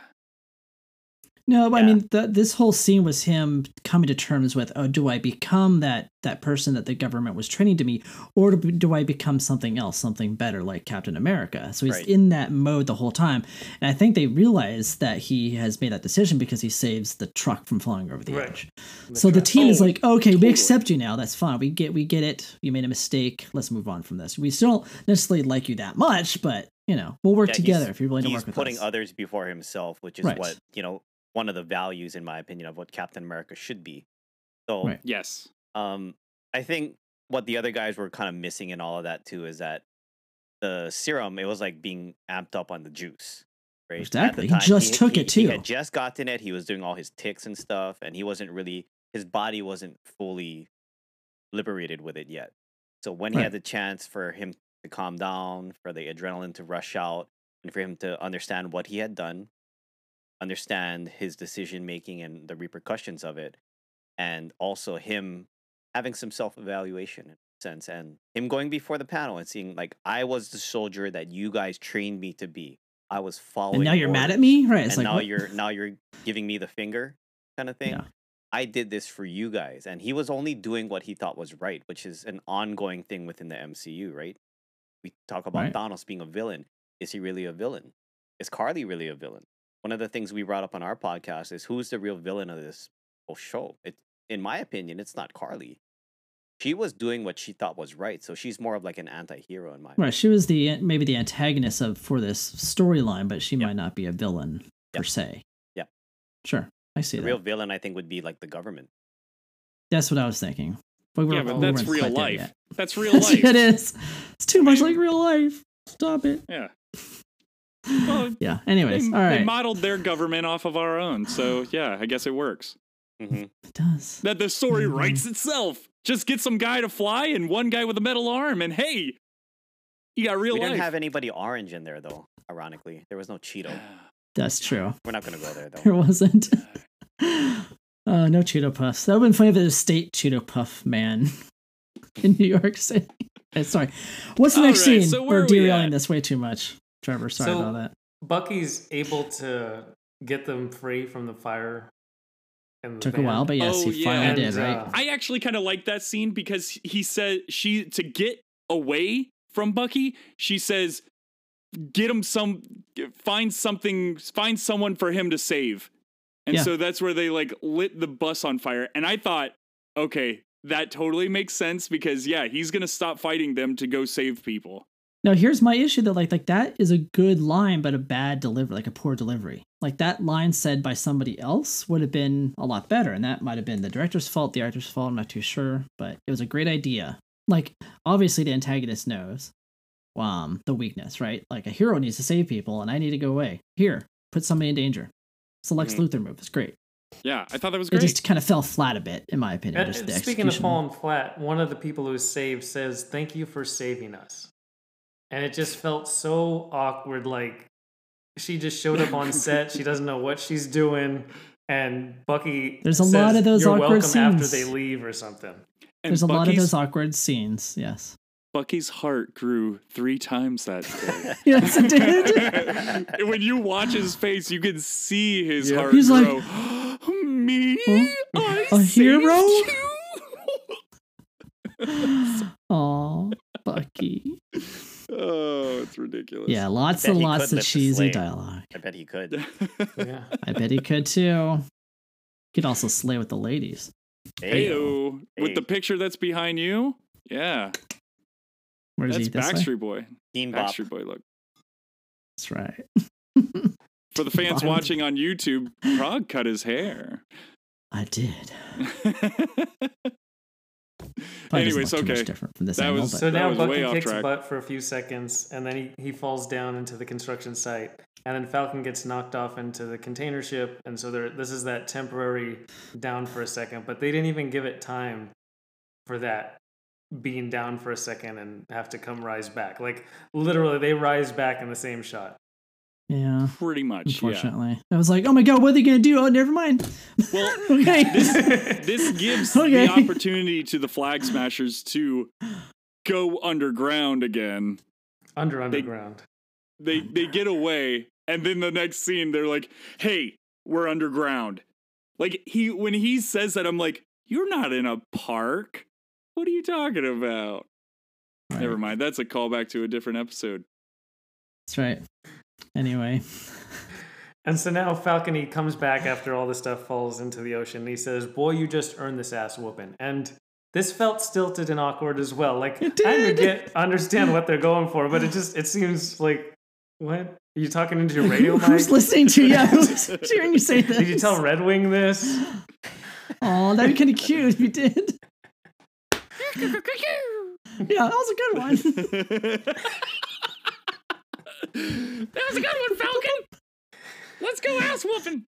G: No, but I mean, this whole scene was him coming to terms with, oh, do I become that person that the government was training to be, or do I become something else, something better, like Captain America? So he's in that mode the whole time. And I think they realize that he has made that decision because he saves the truck from falling over the edge. So the team is like, okay, we accept you now. That's fine. We get it. You made a mistake. Let's move on from this. We still don't necessarily like you that much, but, you know, we'll work together if you're willing to work with us.
H: He's putting others before himself, which is what, you know, one of the values, in my opinion, of what Captain America should be. So,
C: yes.
H: I think what the other guys were kind of missing in all of that too is that the serum, it was like being amped up on the juice, right?
G: Exactly. He just took it too.
H: He had just gotten it. He was doing all his ticks and stuff, and he wasn't really, his body wasn't fully liberated with it yet. So when he had the chance for him to calm down, for the adrenaline to rush out, and for him to understand what he had done, understand his decision making and the repercussions of it, and also him having some self-evaluation in a sense, and him going before the panel and seeing, like, I was the soldier that you guys trained me to be. I was following.
G: And now you're mad at me, right?
H: It's and like, now you're giving me the finger, kind of thing.
G: Yeah.
H: I did this for you guys, and he was only doing what he thought was right, which is an ongoing thing within the MCU, right? We talk about Thanos being a villain. Is he really a villain? Is Carly really a villain? One of the things we brought up on our podcast is, who's the real villain of this whole show? In my opinion, it's not Carly. She was doing what she thought was right, so she's more of like an anti-hero in my opinion.
G: Right, she was maybe the antagonist for this storyline, but she might not be a villain per se.
H: Yeah.
G: Sure, I see
H: the
G: that.
H: real villain, I think, would be like the government.
G: That's what I was thinking.
C: But that's real life. That's real life.
G: It is. It's too much like real life. Stop it.
C: Yeah. Well,
G: yeah. Anyways, all right.
C: They modeled their government off of our own, so yeah, I guess it works.
H: Mm-hmm.
G: It does.
C: That the story writes itself. Just get some guy to fly and one guy with a metal arm, and hey, you got real life.
H: We didn't have anybody orange in there, though. Ironically, there was no Cheeto.
G: That's true.
H: We're not going to go there, though.
G: There wasn't. No Cheeto Puffs. That would have been funny if it was State Cheeto Puff Man in New York City. Sorry. What's the next scene?
C: So
G: we're derailing this way too much. Trevor, sorry about that.
F: Bucky's able to get them free from the fire.
G: Took a while, but yes, he finally did, right?
C: I actually kind of like that scene because he said to get away from Bucky, she says, find someone for him to save. And so that's where they like lit the bus on fire. And I thought, okay, that totally makes sense because he's going to stop fighting them to go save people.
G: Now, here's my issue though. Like that is a good line, but a bad delivery, like a poor delivery. Like that line said by somebody else would have been a lot better. And that might have been the director's fault, the actor's fault. I'm not too sure, but it was a great idea. Like, obviously the antagonist knows the weakness, right? Like a hero needs to save people and I need to go away. Here, put somebody in danger. It's the Lex Luthor move. It's great.
C: Yeah, I thought that was great.
G: It just kind of fell flat a bit, in my opinion.
F: Speaking of falling flat, one of the people who saved says, "Thank you for saving us." And it just felt so awkward, like she just showed up on set. She doesn't know what she's doing. And Bucky
G: There's a lot of those
F: "You're
G: awkward
F: welcome"
G: scenes
F: after they leave or something.
C: And
G: There's a lot of those awkward scenes, yes.
C: Bucky's heart grew 3 times that day.
G: Yes, it did.
C: When you watch his face, you can see his heart
G: He's
C: grow.
G: like,
C: Me?
G: Huh? A hero? Aw, Bucky.
C: Oh, it's ridiculous.
G: Yeah, lots and lots of cheesy dialogue.
H: I bet he could.
F: Yeah.
G: I bet he could too. He could also slay with the ladies.
C: Hey-o. With the picture that's behind you? Yeah.
G: Where is
C: that's
G: he? This
C: Backstreet Boy.
H: Teen Bop.
C: Backstreet Boy look.
G: That's right.
C: For the fans watching on YouTube, Prague cut his hair.
G: I did.
C: Anyways,
G: okay. Much different from this angle,
F: so now Bucky kicks
C: track.
F: butt for a few seconds, and then he falls down into the construction site, and then Falcon gets knocked off into the container ship, and so this is that temporary down for a second, but they didn't even give it time for that being down for a second and have to come rise back. Like literally, they rise back in the same shot.
G: Yeah,
C: pretty much.
G: Unfortunately, I was like, "Oh my god, what are they gonna do? Oh, never mind."
C: Well,
G: okay.
C: This gives the opportunity to the Flag Smashers to go underground again.
F: Underground.
C: they get away, and then the next scene they're like, "Hey, we're underground." Like when he says that, I'm like, "You're not in a park. What are you talking about?" Right. Never mind. That's a callback to a different episode.
G: That's right. Anyway.
F: And so now Falcon, he comes back after all this stuff falls into the ocean. And he says, "Boy, you just earned this ass whooping." And this felt stilted and awkward as well. Like, I understand what they're going for, but it seems like, what? Are you talking into your radio mic?
G: Who's listening to you? Who's hearing you say this?
F: Did you tell Red Wing this?
G: Oh, that'd be kind of cute if you did. Yeah, that was a good one.
C: That was a good one, Falcon. Let's go ass whooping.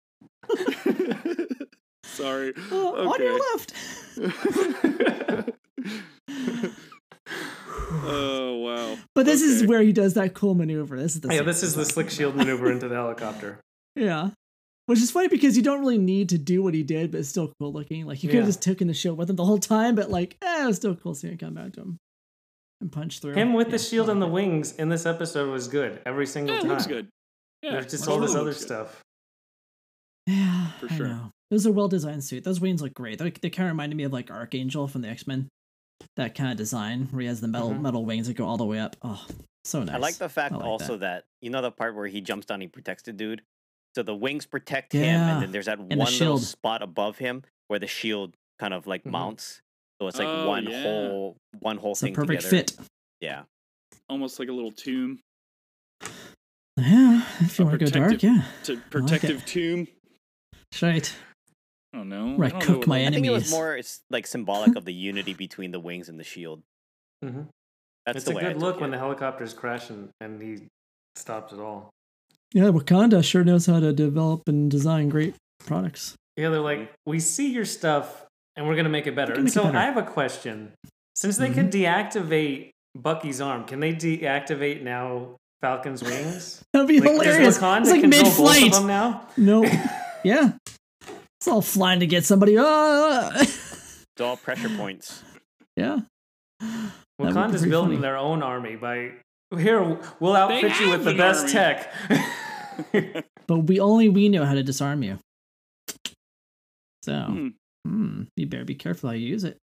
C: Sorry.
G: On your left.
C: Oh wow!
G: But this is where he does that cool maneuver. This is
F: the slick shield maneuver into the helicopter.
G: Yeah, which is funny because you don't really need to do what he did, but it's still cool looking. Like you could have just taken the shield with him the whole time, but it was still cool seeing him come back to him and punch through.
F: Him with the shield and the wings in this episode was good every single time.
C: Looks good. Yeah,
F: there's just all this other stuff.
G: Yeah,
C: for sure.
G: I know. It was a well-designed suit. Those wings look great. They kind of reminded me of like Archangel from the X-Men. That kind of design where he has the metal wings that go all the way up. Oh, so nice.
H: I like the fact that you know the part where he jumps down, he protects the dude. So the wings protect him, and then there's that one little spot above him where the shield kind of like mounts. So it's like one whole
G: it's
H: thing
G: a perfect
H: together.
G: fit.
H: Yeah,
C: almost like a little tomb.
G: Yeah, if you want to go dark,
C: protective tomb.
G: That's right.
C: Oh no!
G: Where I cook my enemies.
H: I think it was more. It's like symbolic of the unity between the wings and the shield.
F: Mm-hmm.
H: That's
F: it's
H: the
F: a
H: way
F: good look when the helicopters crash and he stops it all.
G: Yeah, Wakanda sure knows how to develop and design great products.
F: Yeah, they're like, we see your stuff and we're gonna make it better. And so I have a question. Since they could deactivate Bucky's arm, can they deactivate now Falcon's wings?
G: That'd be hilarious. It's like mid-flight.
F: Now?
G: No. Yeah. It's all flying to get somebody.
H: It's all pressure points.
G: Yeah.
F: Wakanda's building their own army by here. We'll outfit you with the best tech.
G: But we know how to disarm you. So you better be careful how you use it.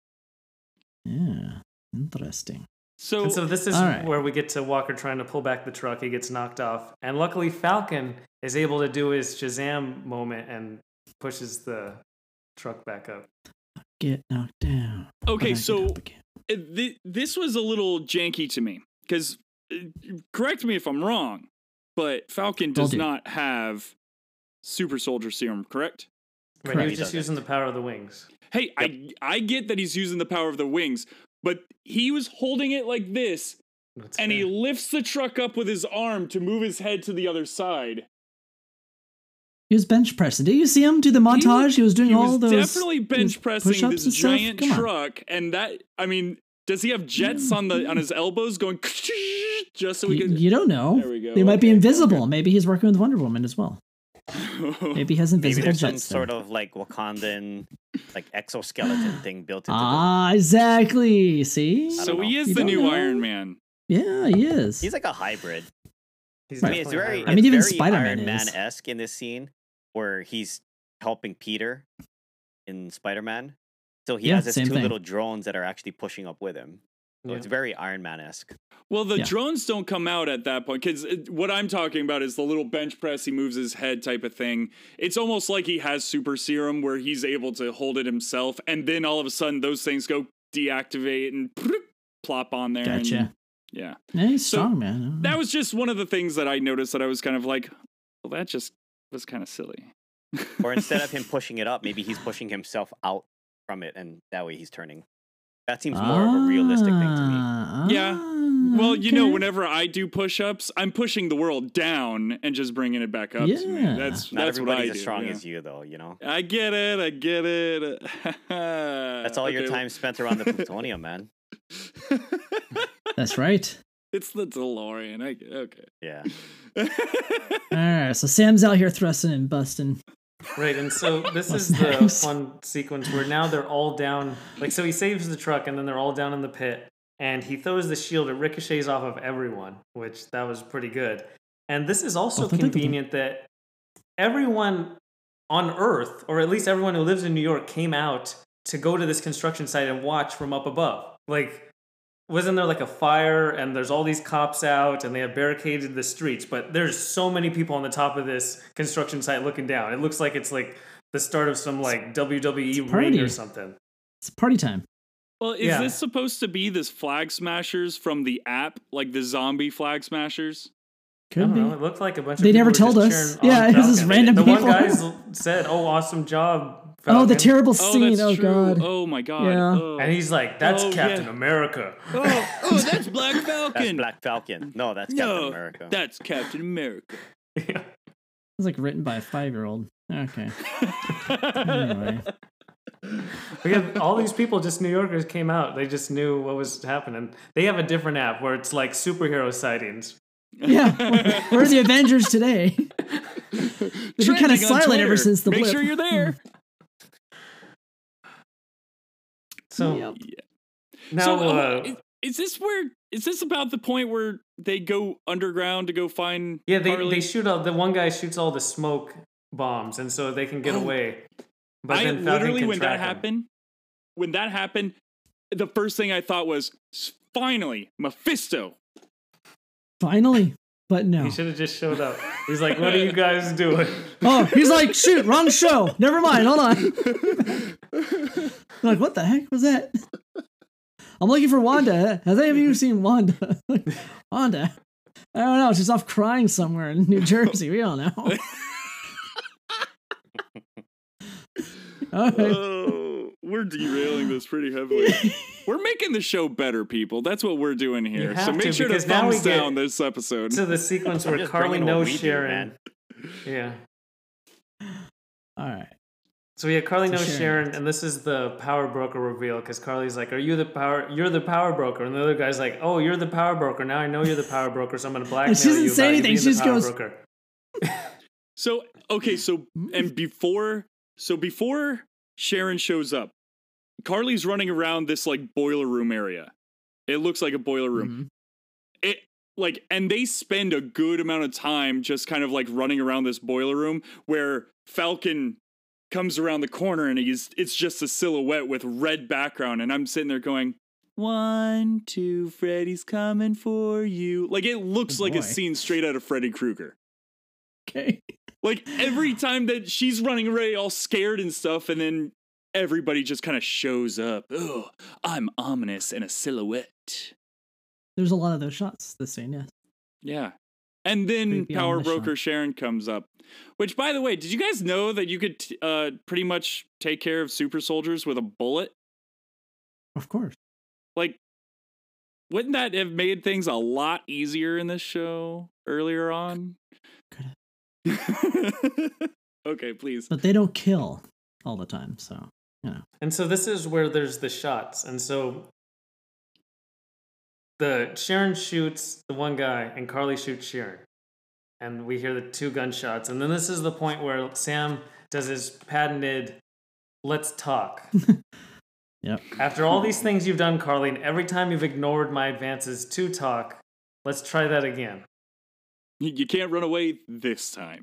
G: Yeah, interesting.
F: So this is where we get to Walker trying to pull back the truck. He gets knocked off, and luckily Falcon is able to do his Shazam moment and pushes the truck back up.
G: Get knocked down.
C: Okay, so this was a little janky to me because, correct me if I'm wrong, but Falcon does not have super soldier serum, correct?
F: Right, he was just using the power of the wings.
C: Hey, yep. I get that he's using the power of the wings, but he was holding it like this, and he lifts the truck up with his arm to move his head to the other side.
G: He was bench pressing. Did you see him do the montage? He was doing all those.
C: He was definitely bench pressing this giant truck, and that, I mean, does he have jets on his elbows going just so we can?
G: You don't know.
C: There we go.
G: They might be invisible. Maybe he's working with Wonder Woman as well. Maybe he has invisible
H: Maybe there's
G: jets.
H: Some sort of like Wakandan, like exoskeleton thing built into.
G: Exactly. See.
C: So he is the new Iron Man.
G: Yeah, he is.
H: He's like a hybrid.
F: He's
H: it's very.
G: I mean, even
H: very
G: Spider-Man
H: Iron
G: is.
H: Man-esque in this scene where he's helping Peter in Spider-Man. So he has his two little drones that are actually pushing up with him. So it's very Iron Man-esque.
C: Well, the drones don't come out at that point because what I'm talking about is the little bench press. He moves his head type of thing. It's almost like he has super serum where he's able to hold it himself, and then all of a sudden those things go deactivate and plop on there.
G: Gotcha.
C: Yeah,
G: he's strong, man.
C: That was just one of the things that I noticed that I was kind of like, well, that just was kind of silly.
H: Or instead of him pushing it up, maybe he's pushing himself out from it, and that way he's turning. That seems more of a realistic thing to me.
C: Yeah. Well, you know, whenever I do push-ups, I'm pushing the world down and just bringing it back up to me. That's
H: Not
C: what I
H: everybody's
C: do.
H: as strong as you, though, you know?
C: I get it.
H: That's all your time spent around the plutonium, man.
G: That's right.
C: It's the DeLorean. Okay.
H: Yeah.
G: All right, so Sam's out here thrusting and busting.
F: Right, and so this is the fun sequence where now they're all down. Like, so he saves the truck, and then they're all down in the pit. and he throws the shield. It ricochets off of everyone, which that was pretty good. And this is also convenient that everyone on Earth, or at least everyone who lives in New York, came out to go to this construction site and watch from up above. Like, wasn't there like a fire and there's all these cops out and they have barricaded the streets, but there's so many people on the top of this construction site looking down. It looks like it's like the start of some like WWE ring or something.
G: It's party time.
C: Well, is this supposed to be this Flag Smashers from the app, like the zombie Flag Smashers?
G: Could be.
F: It looked like a bunch of
G: They
F: people
G: never
F: were
G: told
F: just
G: us.
F: cheering
G: Yeah,
F: on
G: it was just
F: Falcon.
G: random
F: The
G: people.
F: one guy said, "Oh, awesome job, Falcon."
G: Oh, the terrible scene.
C: that's
G: Oh,
C: true.
G: God.
C: Oh, my God.
G: Yeah.
C: Oh.
F: And he's like, "That's
C: Oh,
F: Captain
C: yeah.
F: America."
C: Oh, that's Black
H: That's
C: Falcon.
H: Black Falcon. No, that's Captain America.
C: That's Captain America.
F: Yeah.
G: It's like written by a 5-year-old. Okay. Anyway.
F: We have all these people, just New Yorkers, came out. They just knew what was happening. They have a different app where it's like superhero sightings.
G: Yeah. Where are the Avengers today? They've been kind of
C: Trending on
G: silent ever
C: Twitter.
G: since the
C: Make
G: blip.
C: sure you're there.
F: So
G: Yep.
F: now,
C: So, is this about the point where they go underground to go find
F: yeah,
C: Carly?
F: they shoot all. The one guy shoots all the smoke bombs, and so they can get away. But
C: I
F: then Falcon
C: literally,
F: can
C: when
F: track
C: that happened, the first thing I thought was, finally, Mephisto.
G: Finally. But
F: him.
G: no.
F: He should have just showed up. He's like, "What are you guys doing?"
G: Oh, he's like, shoot, wrong show. Never mind. Hold on. I'm like, what the heck was that? I'm looking for Wanda. Has any of you seen Wanda? Wanda? I don't know. She's off crying somewhere in New Jersey. We don't know. Okay.
C: Oh, we're derailing this pretty heavily. We're making the show better, people. That's what we're doing here.
F: have
C: So make
F: to,
C: sure to
F: because now we
C: thumbs
F: get
C: down this episode.
F: To the sequence where
H: just
F: Carly
H: bringing what
F: knows
H: we do,
F: Sharon.
H: man.
F: Yeah.
G: All right.
F: So yeah, Carly
G: So
F: knows
G: Sharon.
F: Sharon, and this is the power broker reveal because Carly's like, "Are you the power? You're the power broker," and the other guy's like, "Oh, you're the power broker. Now I know you're the power broker, so I'm going to blackmail
G: she doesn't
F: you
G: say
F: about
G: anything,
F: you
G: she
F: being
G: just
F: the power
G: goes-
F: broker."
C: So okay, and before Sharon shows up, Carly's running around this like boiler room area. It looks like a boiler room. And they spend a good amount of time just kind of like running around this boiler room where Falcon comes around the corner and it's just a silhouette with red background, and I'm sitting there going, 1, 2, Freddy's coming for you. Like, it looks like a
G: boy.
C: scene straight out of Freddy Krueger.
G: Okay.
C: Like, every time that she's running away all scared and stuff, and then everybody just kind of shows up. Oh, I'm ominous and a silhouette.
G: There's a lot of those shots this scene, yes.
C: Yeah. And then
G: Creepy
C: Power
G: ominous
C: Broker
G: shot.
C: Sharon comes up. Which, by the way, did you guys know that you could pretty much take care of super soldiers with a bullet?
G: Of course.
C: Like, wouldn't that have made things a lot easier in this show earlier on? Okay, please.
G: But they don't kill all the time, so, you know.
F: And so this is where there's the shots, and so the Sharon shoots the one guy, and Carly shoots Sharon, and we hear the 2 gunshots, and then this is the point where Sam does his patented "let's talk."
G: Yep.
F: After all these things you've done, Carly, and every time you've ignored my advances to talk, let's try that again.
C: You can't run away this time.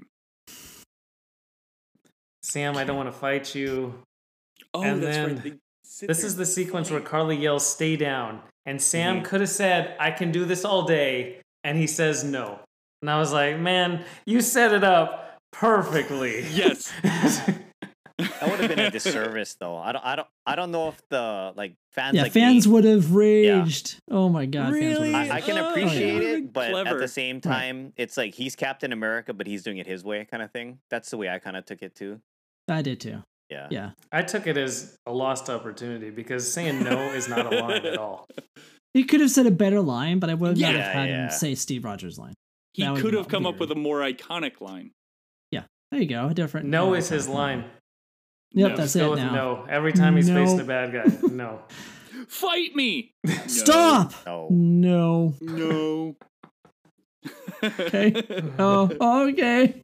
F: Sam, I don't want to fight you.
C: Oh,
F: And
C: that's
F: then
C: right. They sit
F: This
C: there.
F: is the sequence where Carly yells, "Stay down." And Sam could have said, "I can do this all day." And he says no. And I was like, man, you set it up perfectly.
C: Yes.
H: That would have been a disservice, though. I don't know if the fans.
G: Yeah,
H: like
G: fans
H: me,
G: would have raged. Oh my god. Fans would
C: Really?
G: have
H: I can
C: Oh,
H: appreciate
C: yeah.
H: it, but
C: Clever.
H: at the same time, it's like he's Captain America, but he's doing it his way, kind of thing. That's the way I kind of took it too.
G: I did too.
H: Yeah.
G: Yeah.
F: I took it as a lost opportunity because saying no is not a line at all.
G: He could have said a better line, but I would not
C: Yeah,
G: have had
H: yeah.
G: him say Steve Rogers' line.
C: He
G: That would
C: could
G: be
C: have come up
G: weird.
C: with a more iconic line.
G: There you go. A different.
F: No is his line.
G: Yep,
C: No.
G: that's
F: Go
G: it
F: with
G: now.
F: no. Every time he's
G: No.
F: facing a bad guy, no.
C: Fight me!
G: Stop!
H: No.
G: No.
C: No.
G: Okay. Oh, okay.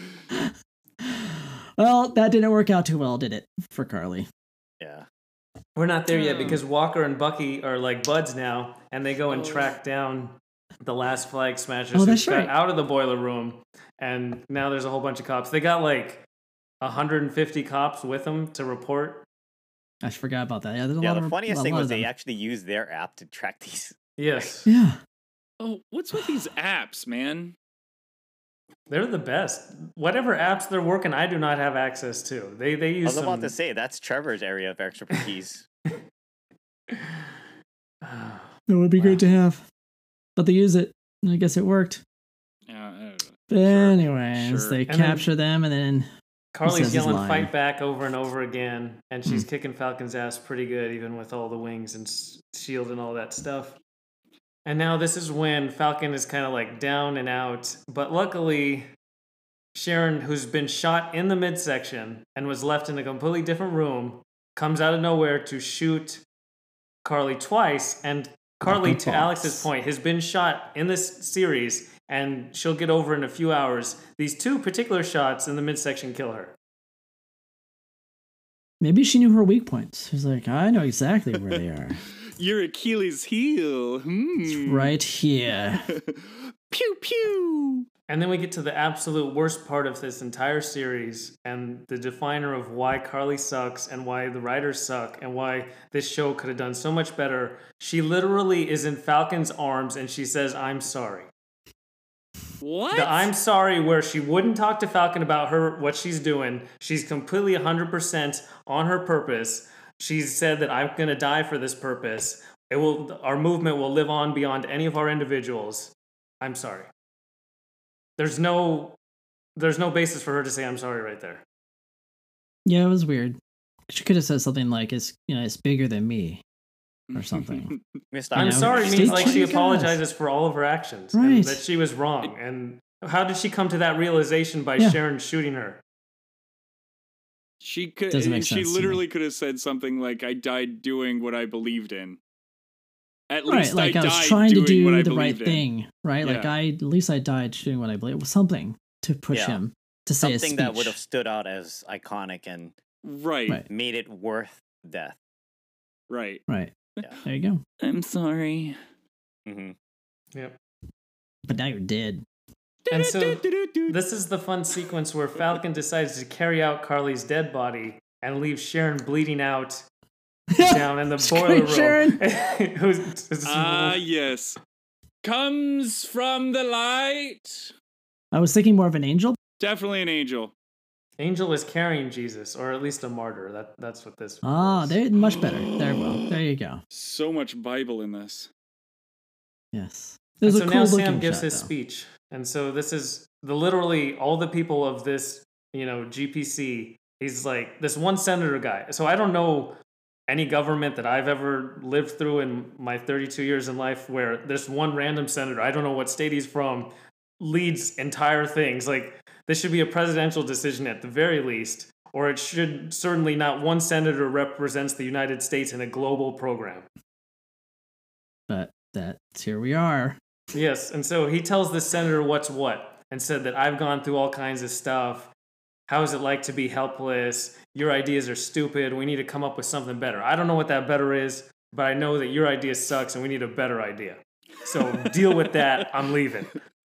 G: Well, that didn't work out too well, did it, for Carly?
H: Yeah.
F: We're not there yet because Walker and Bucky are like buds now, and they go and track down the last Flag Smashers who got out of the boiler room, and now there's a whole bunch of cops. They got like 150 cops with them to report.
G: I forgot about that. Yeah, there's a
H: Yeah,
G: lot
H: the
G: of,
H: funniest
G: a
H: thing
G: lot
H: was
G: of
H: they
G: them.
H: actually used their app to track these.
F: Yes.
G: Yeah.
C: Oh, what's with these apps, man?
F: They're the best. Whatever apps they're working, I do not have access to. They
H: I
F: use
H: was
F: some...
H: about to say, that's Trevor's area of expertise.
G: It would be great to have, but they use it. And I guess it worked.
C: Yeah.
G: But anyways, they
F: And
G: capture them, and then
F: Carly's
G: he says he's
F: yelling
G: lying.
F: "fight back" over and over again, and she's kicking Falcon's ass pretty good, even with all the wings and shield and all that stuff. And now this is when Falcon is kind of like down and out, but luckily Sharon, who's been shot in the midsection and was left in a completely different room, comes out of nowhere to shoot Carly twice. And Carly, to Alex's point, has been shot in this series, and she'll get over in a few hours. These two particular shots in the midsection kill her.
G: maybe she knew her weak points. She's like, I know exactly where they are.
C: Your Achilles heel.
G: It's right here.
C: Pew pew.
F: And then we get to the absolute worst part of this entire series, and the definer of why Carly sucks and why the writers suck and why this show could have done so much better. She literally is in Falcon's arms and she says, "I'm sorry."
C: What?
F: The "I'm sorry" where she wouldn't talk to Falcon about what she's doing. She's completely 100% on her purpose. She's said that I'm going to die for this purpose. Our movement will live on beyond any of our individuals. I'm sorry. There's no basis for her to say "I'm sorry" right there.
G: Yeah, it was weird. She could have said something like, "It's it's bigger than me," or something.
F: I'm sorry
G: stay
F: means like she
G: tuned, guys.
F: apologizes for all of her actions,
G: Right.
F: and that she was wrong. And how did she come to that realization by Sharon shooting her?
C: She could.
G: Doesn't make
C: She
G: sense to
C: literally could have said something like, "I died doing what I believed in." At
G: Right,
C: least
G: like I was
C: died
G: trying to
C: doing what I
G: do the right
C: believed in.
G: thing, right? Like
C: Yeah.
G: at least I died doing what I believe. It was something to push
H: Yeah.
G: him to say his
H: Something
G: speech.
H: that would have stood out as iconic and
C: Right.
H: made it worth death.
C: Right.
G: Right.
H: Yeah.
G: There you go.
C: I'm sorry.
H: Mm-hmm.
F: Yep.
G: But now you're dead.
F: And so this is the fun sequence where Falcon decides to carry out Carly's dead body and leave Sharon bleeding out down in the boiler room.
C: Yes. Comes from the light.
G: I was thinking more of an angel.
C: Definitely an angel.
F: Angel is carrying Jesus, or at least a martyr. That's what this.
G: They're much better. There you go.
C: So much Bible in this.
G: Yes.
F: And
G: There's
F: so
G: a
F: now
G: cool
F: Sam
G: looking
F: gives
G: shot,
F: his
G: though.
F: speech, and so this is literally all the people of this, GPC. He's like this one senator guy. So I don't know any government that I've ever lived through in my 32 years in life where this one random senator, I don't know what state he's from, leads entire things. Like, this should be a presidential decision at the very least, or it should certainly not one senator represents the United States in a global program.
G: But here we are.
F: Yes, and so he tells the senator what's what, and said that I've gone through all kinds of stuff. How is it like to be helpless? Your ideas are stupid. We need to come up with something better. I don't know what that better is, but I know that your idea sucks and we need a better idea. So deal with that. I'm leaving.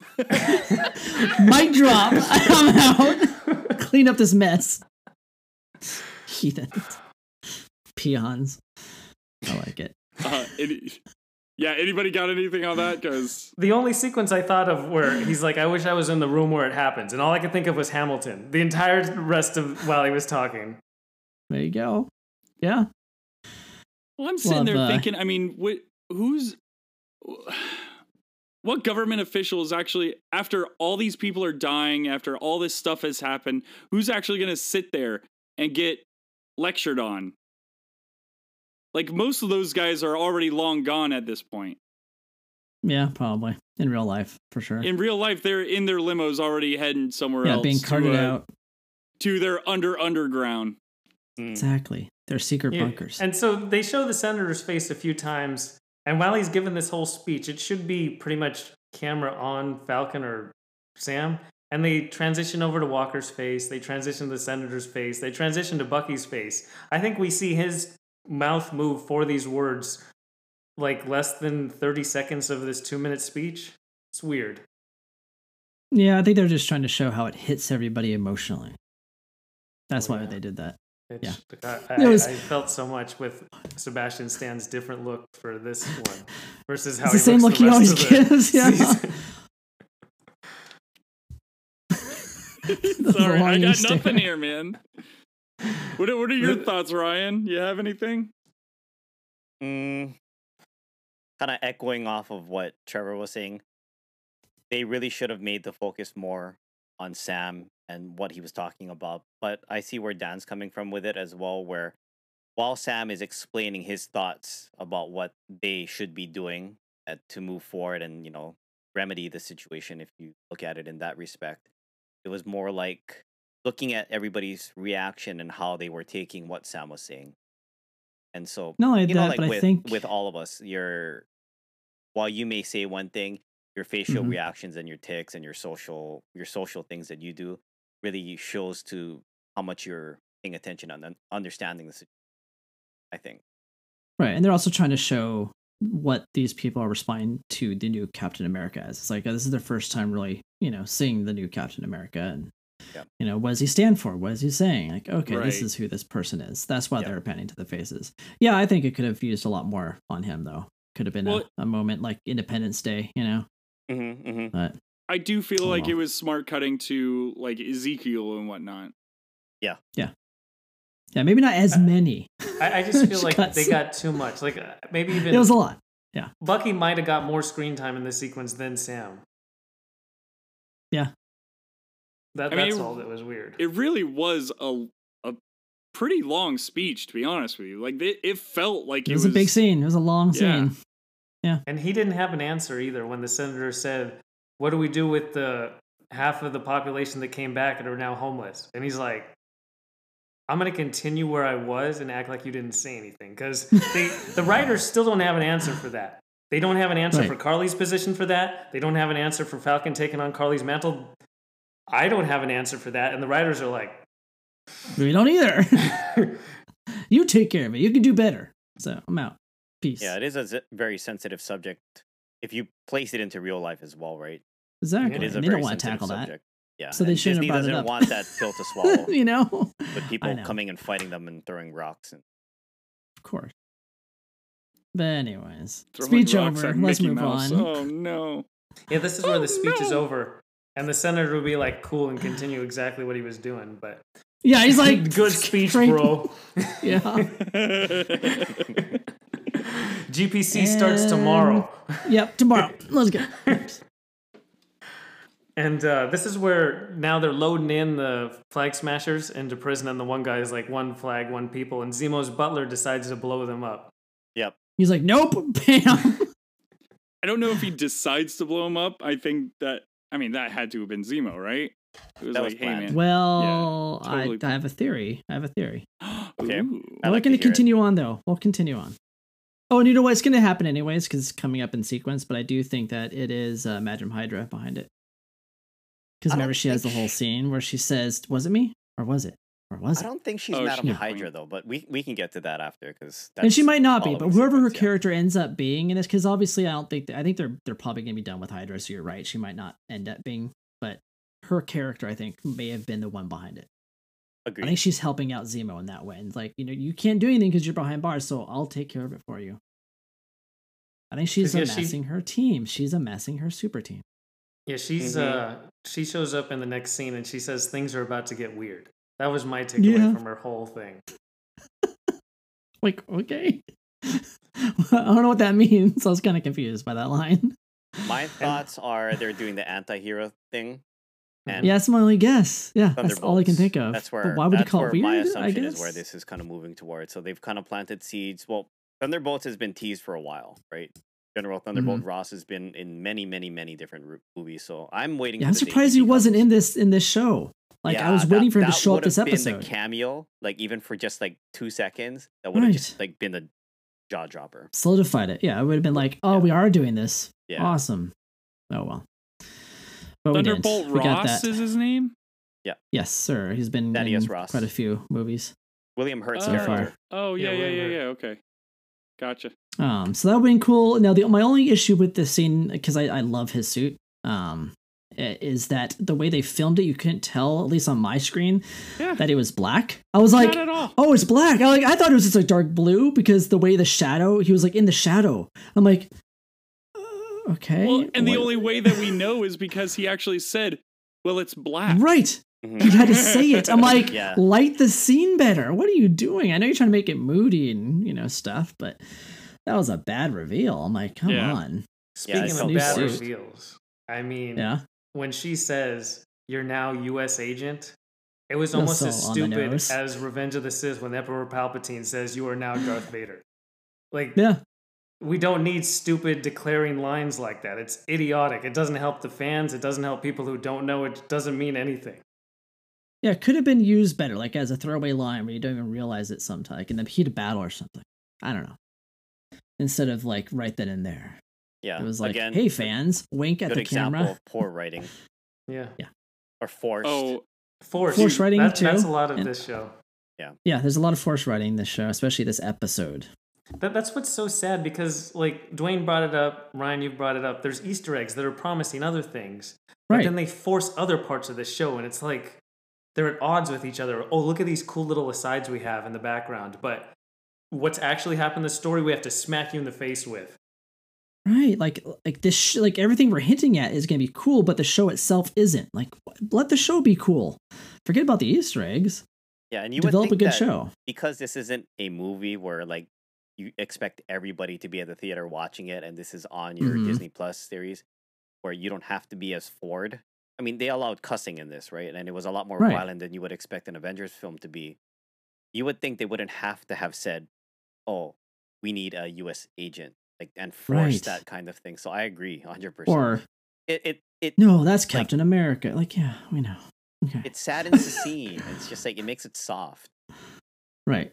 G: Mic drop. I'm out. Clean up this mess. Heathens. Peons. I like it.
C: Anybody got anything on that? Because
F: The only sequence I thought of where he's like, I wish I was in the room where it happens. And all I could think of was Hamilton. The entire rest of while he was talking.
G: There you go. Yeah.
C: Well, I'm sitting there
G: Love,
C: thinking, I mean, what government official is actually, after all these people are dying, after all this stuff has happened, who's actually going to sit there and get lectured on? Like, most of those guys are already long gone at this point.
G: Yeah, probably. In real life, for sure.
C: In real life, they're in their limos already heading somewhere else.
G: Yeah, being carted out.
C: To their underground.
G: Exactly. They're secret bunkers.
F: And so they show the senator's face a few times. And while he's giving this whole speech, it should be pretty much camera on Falcon or Sam. And they transition over to Walker's face. They transition to the senator's face. They transition to Bucky's face. I think we see his mouth move for these words like less than 30 seconds of this 2-minute speech. It's weird.
G: Yeah, I think they're just trying to show how it hits everybody emotionally. That's why they did that. I
F: felt so much with Sebastian Stan's different look for this one versus how
G: it's the same look he always gives. Yeah.
C: Sorry, I got nothing here, man. What are your thoughts, Ryan? You have anything?
H: Kind of echoing off of what Trevor was saying. They really should have made the focus more on Sam and what he was talking about. But I see where Dan's coming from with it as well, where while Sam is explaining his thoughts about what they should be doing to move forward and, you know, remedy the situation, if you look at it in that respect, it was more like looking at everybody's reaction and how they were taking what Sam was saying. And so,
G: not like
H: you know,
G: that,
H: like
G: but
H: with,
G: I think
H: with all of us, while you may say one thing, your facial reactions and your tics and your social things that you do really shows to how much you're paying attention and understanding the situation, I think.
G: Right, and they're also trying to show what these people are responding to the new Captain America as. It's like, this is their first time really, you know, seeing the new Captain America, and you know, what does he stand for? What is he saying? Like, okay, this is who this person is. That's why they're panning to the faces. Yeah, I think it could have used a lot more on him, though. Could have been a moment like Independence Day, you know. But
C: I do feel like it was smart cutting to like Ezekiel and whatnot.
G: Yeah, maybe not as many.
F: I just feel like they got too much. Like maybe even
G: it was a lot. Yeah,
F: Bucky might have got more screen time in this sequence than Sam.
G: Yeah,
F: that's all that was weird.
C: It really was a pretty long speech, to be honest with you. Like it felt like
G: it was a big scene. It was a long scene. Yeah,
F: and he didn't have an answer either when the senator said, "What do we do with the half of the population that came back and are now homeless?" And he's like, I'm going to continue where I was and act like you didn't say anything. Because the writers still don't have an answer for that. They don't have an answer for Carly's position for that. They don't have an answer for Falcon taking on Carly's mantle. I don't have an answer for that. And the writers are like,
G: we don't either. You take care of it. You can do better. So I'm out. Peace.
H: Yeah, it is a very sensitive subject if you place it into real life as well, right?
G: Exactly.
H: It is a
G: they
H: very
G: don't want to tackle
H: subject.
G: that.
H: Yeah,
G: so they shouldn't
H: Disney
G: have brought it
H: doesn't
G: up.
H: want that pill to swallow.
G: You know,
H: with people coming and fighting them and throwing rocks. And...
G: Of course. But anyways,
C: throwing
G: speech over. Let's move on.
C: Oh no.
F: Yeah, this is where the speech is over, and the senator will be like cool and continue exactly what he was doing. But
G: yeah, he's like,
F: good speech, bro.
G: Yeah.
F: GPC starts tomorrow.
G: Yep, tomorrow. Let's go.
F: And this is where now they're loading in the flag smashers into prison, and the one guy is like, one flag, one people, and Zemo's butler decides to blow them up.
H: Yep.
G: He's like, nope, bam.
C: I don't know if he decides to blow him up. I think that had to have been Zemo, right? It was
H: that
C: like,
H: was
C: hey man.
G: Well,
C: yeah, totally
G: I have a theory. Okay.
H: Okay.
G: We're going to continue on, though. We'll continue on. Oh, and you know what? It's going to happen anyways, because it's coming up in sequence, but I do think that it is Madame Hydra behind it. Because remember, she has the whole scene where she says, was it me? Or was it? Or was it?
H: I don't think she's Madame Hydra, though, but we can get to that after.
G: And she might not be, but whoever her character ends up being in this, because obviously I think they're probably going to be done with Hydra, so you're right. She might not end up being, but her character, I think, may have been the one behind it.
H: Agreed.
G: I think she's helping out Zemo in that way. And like, you can't do anything because you're behind bars, so I'll take care of it for you. I think she's amassing her team. She's amassing her super team.
F: Yeah, she shows up in the next scene and she says things are about to get weird. That was my takeaway from her whole thing.
G: Like, okay. I don't know what that means. So I was kind of confused by that line.
H: My thoughts are they're doing the anti-hero thing. And
G: yeah, that's my only guess. Yeah, that's all I can think of.
H: That's where,
G: but why would you call it weird?
H: My assumption is where this is kind of moving towards. So they've kind of planted seeds. Well, Thunderbolts has been teased for a while, right? General Thunderbolt Ross has been in many, many, many different movies. So I'm waiting.
G: Yeah, I'm surprised he wasn't in this show. Like I was waiting for him to show up this episode.
H: That would have been the cameo, like even for just like 2 seconds. That would have just like been the jaw dropper.
G: Solidified it. Yeah, it would have been like, oh, we are doing this.
H: Yeah.
G: Awesome. Oh well. But
C: Thunderbolt Ross is his name?
H: Yeah.
G: Yes, sir. He's been in quite a few movies.
H: William Hurt's
C: Oh.
H: character.
C: Oh yeah,
F: Yeah,
C: yeah,
F: William
C: yeah,
F: Hurt.
C: yeah. Okay, gotcha.
G: So that would have been cool. Now, my only issue with this scene, because I love his suit, is that the way they filmed it, you couldn't tell, at least on my screen,
C: Yeah.
G: that it was black. I was like,
C: Not at all.
G: oh, it's black. I thought it was just like dark blue because the way the shadow, he was like in the shadow. I'm like, okay.
C: Well, and the
G: what-
C: only way that we know is because he actually said, "Well, it's black."
G: Right.
H: Mhm.
G: He had to say it. I'm like,
H: Yeah.
G: light the scene better. What are you doing? I know you're trying to make it moody and stuff, but that was a bad reveal. I'm like, come
C: Yeah.
G: on.
F: Speaking
H: it's
F: of
G: new
F: bad
G: suit.
F: reveals, I mean,
G: Yeah.
F: when she says you're now U.S. agent, it was
G: That's
F: almost
G: so
F: as
G: on the
F: stupid
G: nose.
F: as Revenge of the Sith when Emperor Palpatine says you are now Darth Vader. Like,
G: Yeah.
F: we don't need stupid declaring lines like that. It's idiotic. It doesn't help the fans. It doesn't help people who don't know. It doesn't mean anything.
G: Yeah, it could have been used better, like as a throwaway line where you don't even realize it sometimes, like in the heat of battle or something. I don't know. Instead of like right then and there.
H: Yeah.
G: It was like,
H: Again,
G: hey fans, wink at
H: good
G: the
H: example
G: camera.
H: of poor writing
F: Yeah.
H: or forced.
C: Oh,
G: Force writing,
F: That's
G: too.
F: a lot of
G: And-
F: this show.
G: Yeah, there's a lot of force writing in this show, especially this episode.
F: That's what's so sad because, like, Dwayne brought it up, Ryan, you've brought it up. There's Easter eggs that are promising other things. But
G: Right.
F: then they force other parts of the show, and it's like they're at odds with each other. Oh, look at these cool little asides we have in the background. But what's actually happened in the story, we have to smack you in the face with.
G: Right, like this, like everything we're hinting at is gonna be cool, but the show itself isn't. Like, let the show be cool. Forget about the Easter eggs.
H: Yeah, and you
G: Develop a
H: would think
G: good
H: that
G: show.
H: because this isn't a movie where like you expect everybody to be at the theater watching it, and this is on your
G: Mhm.
H: Disney Plus series, where you don't have to be as forward. I mean, they allowed cussing in this, right? And it was a lot more
G: Right.
H: violent than you would expect an Avengers film to be. You would think they wouldn't have to have said, "Oh, we need a U.S. agent," like and force
G: Right.
H: that kind of thing. So I agree, 100%.
G: Or
H: it
G: no, that's Captain America. Like, yeah, we know. Okay,
H: it saddens the scene. It's just like it makes it soft.
G: right.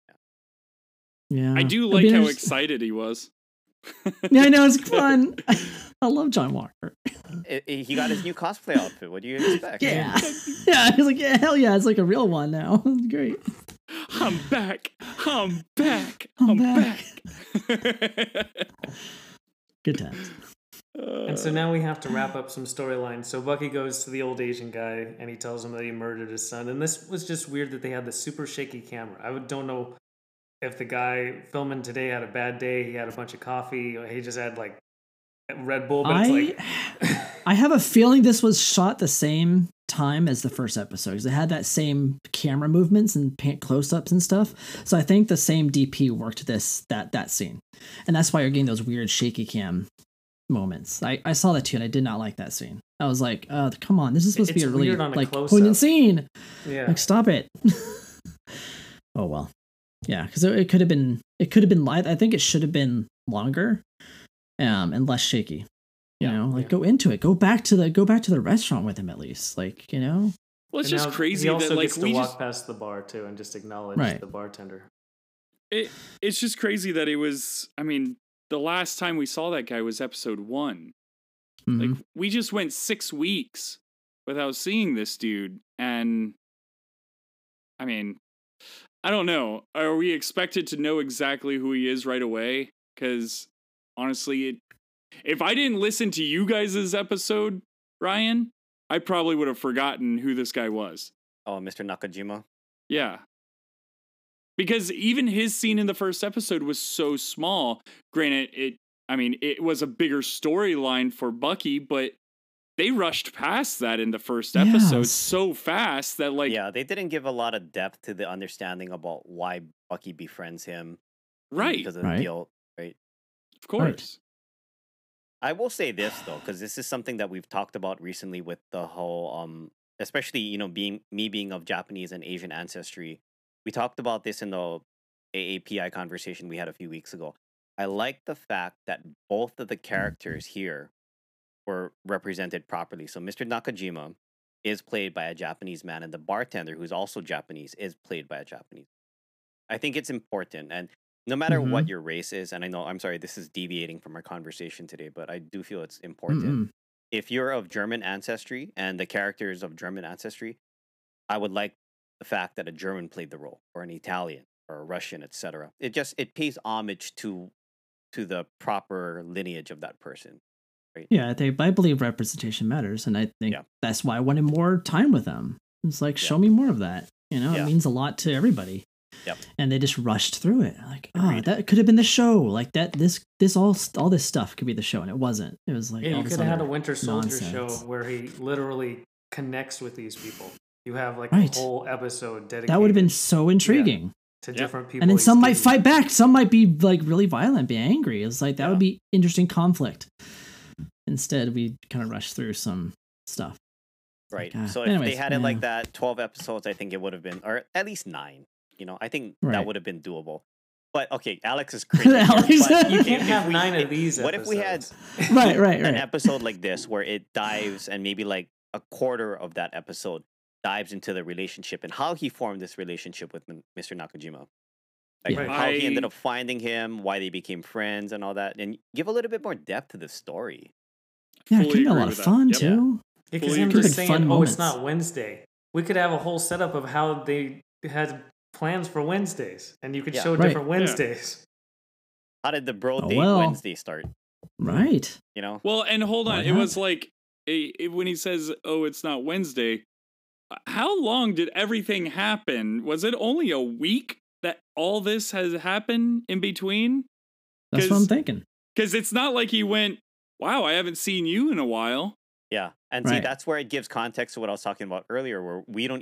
G: Yeah,
C: I do
G: It'd
C: like
G: be
C: how
G: interest-
C: excited he was.
G: Yeah, I know it's fun. I love John Walker.
H: He got his new cosplay outfit. What do you expect?
G: Yeah, yeah. He's like, yeah, hell yeah, it's like a real one now. It's great.
C: I'm back. I'm back.
G: I'm
C: I'm
G: back.
C: back.
G: Good times.
F: And so now we have to wrap up some storylines. So Bucky goes to the old Asian guy and he tells him that he murdered his son. And this was just weird that they had the super shaky camera. I don't know if the guy filming today had a bad day. He had a bunch of coffee. Or he just had like Red Bull. But it's like
G: I have a feeling this was shot the same time as the first episode because it had that same camera movements and close-ups and stuff. So I think the same DP worked that scene, and that's why you're getting those weird shaky cam moments. I saw that too, and I did not like that scene. I was like, come on, this is supposed to be
F: It's
G: a really
F: weird on a
G: like
F: close-up.
G: poignant scene.
F: yeah.
G: Like, stop it. Oh well, yeah, because it could have been live. I think it should have been longer, and less shaky. You know, like go into it. Go back to the restaurant with him at least. Like, you know.
C: Well, it's
F: And
C: just
F: now
C: crazy
F: he also
C: that like
F: gets to
C: we
F: walk
C: just
F: past the bar too and just acknowledge
G: Right.
F: the bartender.
C: it's just crazy that it was. I mean, the last time we saw that guy was episode 1.
G: Mhm.
C: Like we just went 6 weeks without seeing this dude, and I mean, I don't know. Are we expected to know exactly who he is right away? Because honestly, if I didn't listen to you guys' episode, Ryan, I probably would have forgotten who this guy was.
H: Oh, Mr. Nakajima.
C: Yeah. Because even his scene in the first episode was so small. Granted, it was a bigger storyline for Bucky, but they rushed past that in the first episode
G: Yes.
C: so fast that like
H: Yeah, they didn't give a lot of depth to the understanding about why Bucky befriends him.
C: right,
H: Because of
G: Right.
H: the deal, right?
C: of course.
H: I will say this though, because this is something that we've talked about recently with the whole, especially being of Japanese and Asian ancestry. We talked about this in the AAPI conversation we had a few weeks ago. I like the fact that both of the characters here were represented properly. So Mr. Nakajima is played by a Japanese man, and the bartender, who's also Japanese, is played by a Japanese. I think it's important, and no matter what your race is, and I know, I'm sorry, this is deviating from our conversation today, but I do feel it's important.
G: Mm-mm.
H: If you're of German ancestry and the character is of German ancestry, I would like the fact that a German played the role, or an Italian, or a Russian, etc. It pays homage to the proper lineage of that person. Right?
G: Yeah, I believe representation matters, and I think that's why I wanted more time with them. It's like, show me more of that. You know, it means a lot to everybody.
H: Yep.
G: And they just rushed through it. Like, that could have been the show. Like that, all this stuff could be the show, and it wasn't. It was like,
F: you could have had a Winter Soldier
G: nonsense.
F: show where he literally connects with these people. You have like a whole episode dedicated.
G: That would have been so intriguing.
F: To different people.
G: And then some might fight back. Some might be like really violent, be angry. It's like, that would be interesting conflict. Instead, we kind of rushed through some stuff.
H: Right. So if they had it like that, 12 episodes, I think it would have been, or at least 9. You know, I think that would have been doable. But okay, Alex is crazy.
F: But you can't have 9 of these.
H: What
F: episodes.
H: if we had an episode like this where it dives, and maybe like a quarter of that episode dives into the relationship and how he formed this relationship with Mr. Nakajima? Like how he ended up finding him, why they became friends, and all that, and give a little bit more depth to the story.
G: Yeah, it could be a lot of fun too.
F: Because him just saying, "Oh, it's not Wednesday." We could have a whole setup of how they had plans for Wednesdays, and you could show different Wednesdays.
H: How did the bro date Wednesday start?
G: Right.
H: You know.
C: Well, and hold on, it was like when he says, "Oh, it's not Wednesday." How long did everything happen? Was it only a week that all this has happened in between?
G: That's what I'm thinking.
C: Because it's not like he went, "Wow, I haven't seen you in a while."
H: Yeah, and see, that's where it gives context to what I was talking about earlier, where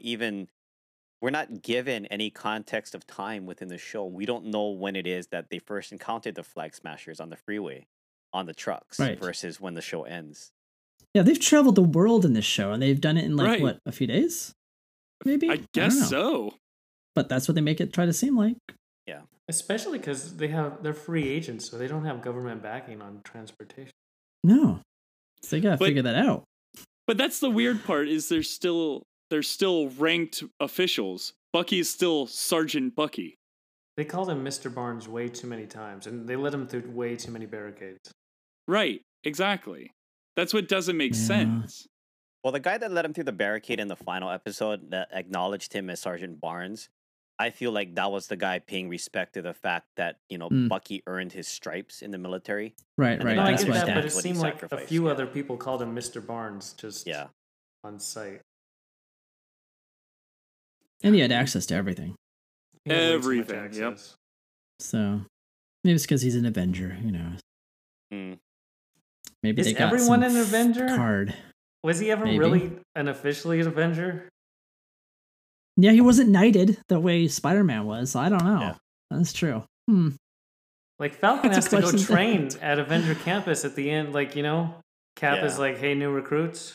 H: we're not given any context of time within the show. We don't know when it is that they first encountered the Flag Smashers on the freeway, on the trucks, versus when the show ends.
G: Yeah, they've traveled the world in this show, and they've done it in like what, a few days? Maybe?
C: I guess so.
G: But that's what they make it try to seem like.
H: Yeah.
F: Especially because they're free agents, so they don't have government backing on transportation.
G: No. So they gotta figure that out.
C: But that's the weird part, is they're still ranked officials. Bucky's still Sergeant Bucky.
F: They called him Mr. Barnes way too many times, and they let him through way too many barricades.
C: Right, exactly. That's what doesn't make sense.
H: Well, the guy that led him through the barricade in the final episode that acknowledged him as Sergeant Barnes, I feel like that was the guy paying respect to the fact that, you know, Bucky earned his stripes in the military.
G: Right.
F: No, I get that, but it seemed like a few other people called him Mr. Barnes just on site.
G: And he had access to everything.
C: Everything, yep.
G: So maybe it's because he's an Avenger, who knows. Maybe
F: is
G: they got
F: everyone
G: some
F: an Avenger?
G: Card.
F: Was he ever really an officially an Avenger?
G: Yeah, he wasn't knighted the way Spider-Man was. So I don't know. Yeah. That's true.
F: Like Falcon has to go train at Avenger Campus at the end. Like, you know, Cap is like, "Hey, new recruits."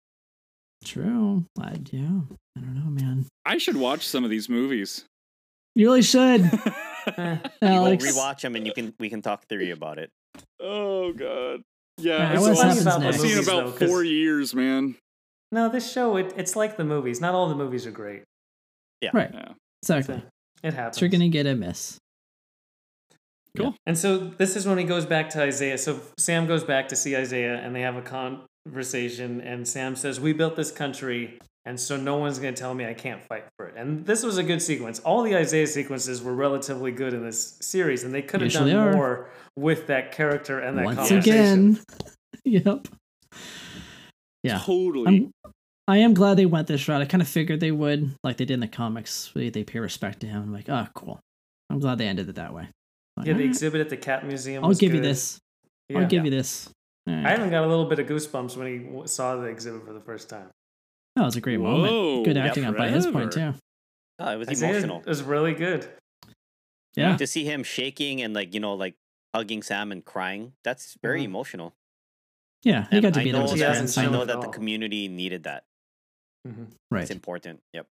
G: True. I don't know, man.
C: I should watch some of these movies.
G: You really should.
H: Alex, rewatch them, and we can talk theory about it.
C: Oh God. Yeah,
G: I've
C: seen about 4 years, man.
F: No, this show it's like the movies. Not all the movies are great.
H: Yeah.
G: Right. Yeah. Exactly.
F: So it happens.
G: So you're gonna get a miss.
C: Cool.
F: Yeah. And so this is when he goes back to Isaiah. So Sam goes back to see Isaiah, and they have a conversation. And Sam says, "We built this country, and so no one's gonna tell me I can't fight for it." And this was a good sequence. All the Isaiah sequences were relatively good in this series, and they could have done more with that character and that conversation.
G: Again. Yep. Yeah.
C: Totally.
G: I am glad they went this route. I kind of figured they would, like they did in the comics. They pay respect to him. I'm like, oh, cool. I'm glad they ended it that way. Like,
F: yeah, the exhibit at the Cat Museum.
G: I'll give you this. Yeah. I'll give you this.
F: Right. I even got a little bit of goosebumps when he saw the exhibit for the first time.
G: That was a great moment. Good acting by his point too.
H: Oh, it was emotional.
F: It was really good.
G: Yeah.
H: To see him shaking and like hugging Sam and crying, that's very emotional.
G: Yeah, he got to be there.
H: I know that the community needed that.
G: Right.
H: It's important. Yep.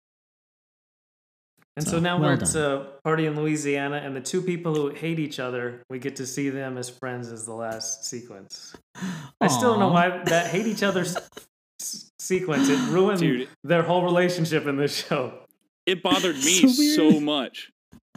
F: And so now we're at a party in Louisiana, and the two people who hate each other, we get to see them as friends as the last sequence. I still don't know why that hate each other sequence. It ruined their whole relationship in this show.
C: It bothered me so much.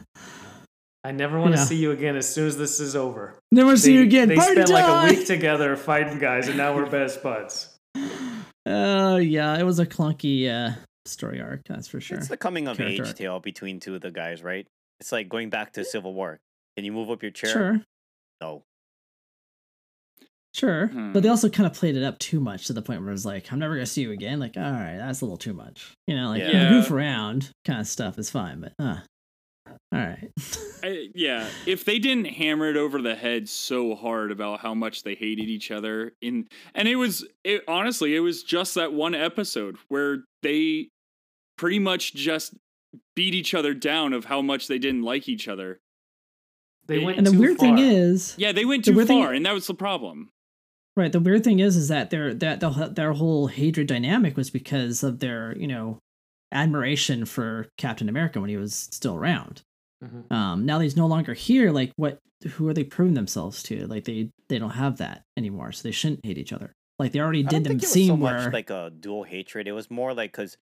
F: I never want to see you again as soon as this is over.
G: Never see you again.
F: They
G: Party
F: spent
G: time!
F: like a week together fighting guys, and now we're best buds.
G: Yeah, it was a clunky story arc. That's for sure.
H: It's the coming of
G: Character
H: age
G: arc.
H: tale between two of the guys, right? It's like going back to Civil War. Can you move up your chair?
G: Sure.
H: No.
G: Sure,
C: Hmm.
G: but they also kind of played it up too much to the point where it's like, I'm never gonna see you again. Like, all right, that's a little too much. You know, like
H: Yeah.
G: goof around kind of stuff is fine, but all right.
C: Yeah, if they didn't hammer it over the head so hard about how much they hated each other honestly, it was just that one episode where they pretty much just beat each other down of how much they didn't like each other.
F: They went
G: And the
F: too
G: weird
F: far.
G: thing is,
C: Yeah, they went
G: The
C: too
G: weird thing-
C: far, and that was the problem.
G: right? The weird thing is that their whole hatred dynamic was because of their admiration for Captain America when he was still around.
F: Mhm.
G: Now that he's no longer here, like who are they proving themselves to? Like they don't have that anymore, so they shouldn't hate each other. Like they already
H: I
G: did
H: don't
G: them
H: think it was
G: scene
H: so
G: where
H: much like a dual hatred. It was more like because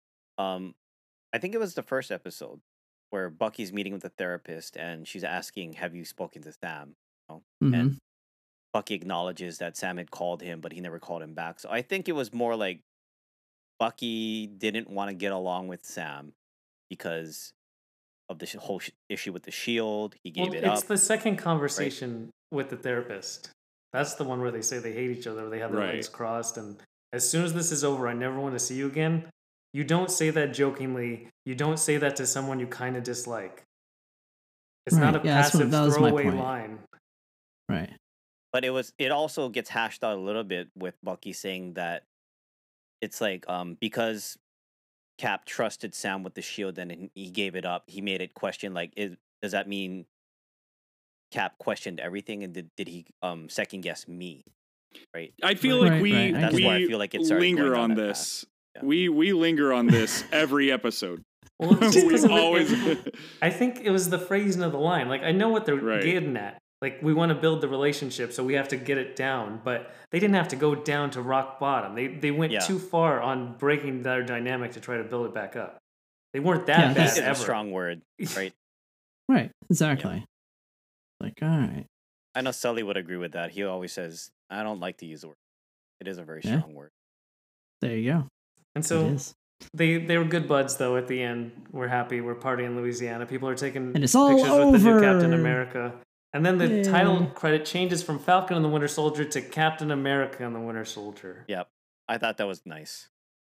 H: I think it was the first episode where Bucky's meeting with the therapist and she's asking, "Have you spoken to Sam?"
G: Mhm.
H: And Bucky acknowledges that Sam had called him, but he never called him back. So I think it was more like Bucky didn't want to get along with Sam because of the whole issue with the shield. He gave it
F: it's
H: up.
F: the second conversation with the therapist. That's the one where they say they hate each other, they have their
C: Right.
F: legs crossed, and as soon as this is over, I never want to see you again. You don't say that jokingly. You don't say that to someone you kind of dislike. It's not a
G: Right, yeah,
F: passive
G: that was my
F: throwaway
G: point.
F: line.
G: right.
H: But it also gets hashed out a little bit with Bucky saying that it's like because Cap trusted Sam with the shield and he gave it up, he made it question like does that mean Cap questioned everything and did he second guess me? Right?
C: I feel like
G: Right,
C: we
G: right, I
H: That's
G: get
H: why I
C: we
H: feel like it started
C: linger
H: going down
C: on
H: that
C: this.
H: Yeah.
C: We linger on this every episode.
F: Well, it's just 'cause
C: We
F: of it-
C: always
F: I think it was the phrasing of the line. Like, I know what they're
C: Right.
F: getting at. Like, we want to build the relationship, so we have to get it down. But they didn't have to go down to rock bottom. They went
H: Yeah.
F: too far on breaking their dynamic to try to build it back up. They weren't
G: Yeah,
F: that
H: Hate
F: bad
H: is a
F: ever.
H: strong word, right?
G: Right, exactly. Like, all right.
H: I know Sully would agree with that. He always says, "I don't like to use the word." It is a very
G: Yeah.
H: strong word.
G: There you go.
F: And
G: It
F: so
G: is.
F: they were good buds, though, at the end. We're happy. We're partying in Louisiana. People are taking
G: And it's all
F: pictures with the new Captain
G: over.
F: America. And then the
G: Yay.
F: title credit changes from Falcon and the Winter Soldier to Captain America and the Winter Soldier.
H: Yep. I thought that was nice.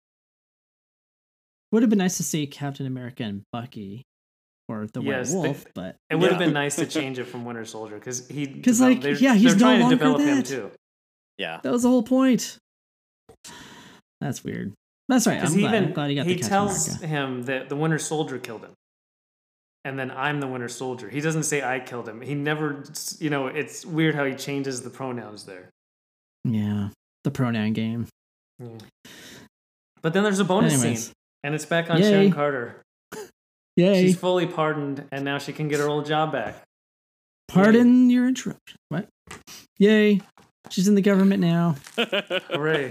G: Would have been nice to see Captain America and Bucky or the
F: Yes,
G: White Wolf, but
F: It would have
H: Yeah.
F: been nice to change it from Winter Soldier because
G: like, yeah, he's
F: they're
G: no
F: trying to
G: longer
F: develop him
G: that.
F: too.
H: Yeah.
G: that was the whole point. That's weird. That's right.
F: Because
G: I'm glad he got the
F: he
G: Captain
F: tells
G: America.
F: him that the Winter Soldier killed him, and then I'm the Winter Soldier. He doesn't say I killed him. He never, it's weird how he changes the pronouns there.
G: Yeah, the pronoun game.
F: Yeah. But then there's a bonus
G: Anyways.
F: scene, and it's back on
G: Yay.
F: Sharon Carter.
G: Yay!
F: She's fully pardoned, and now she can get her old job back.
G: Pardon your interruption. What? Yay! She's in the government now.
F: Hooray!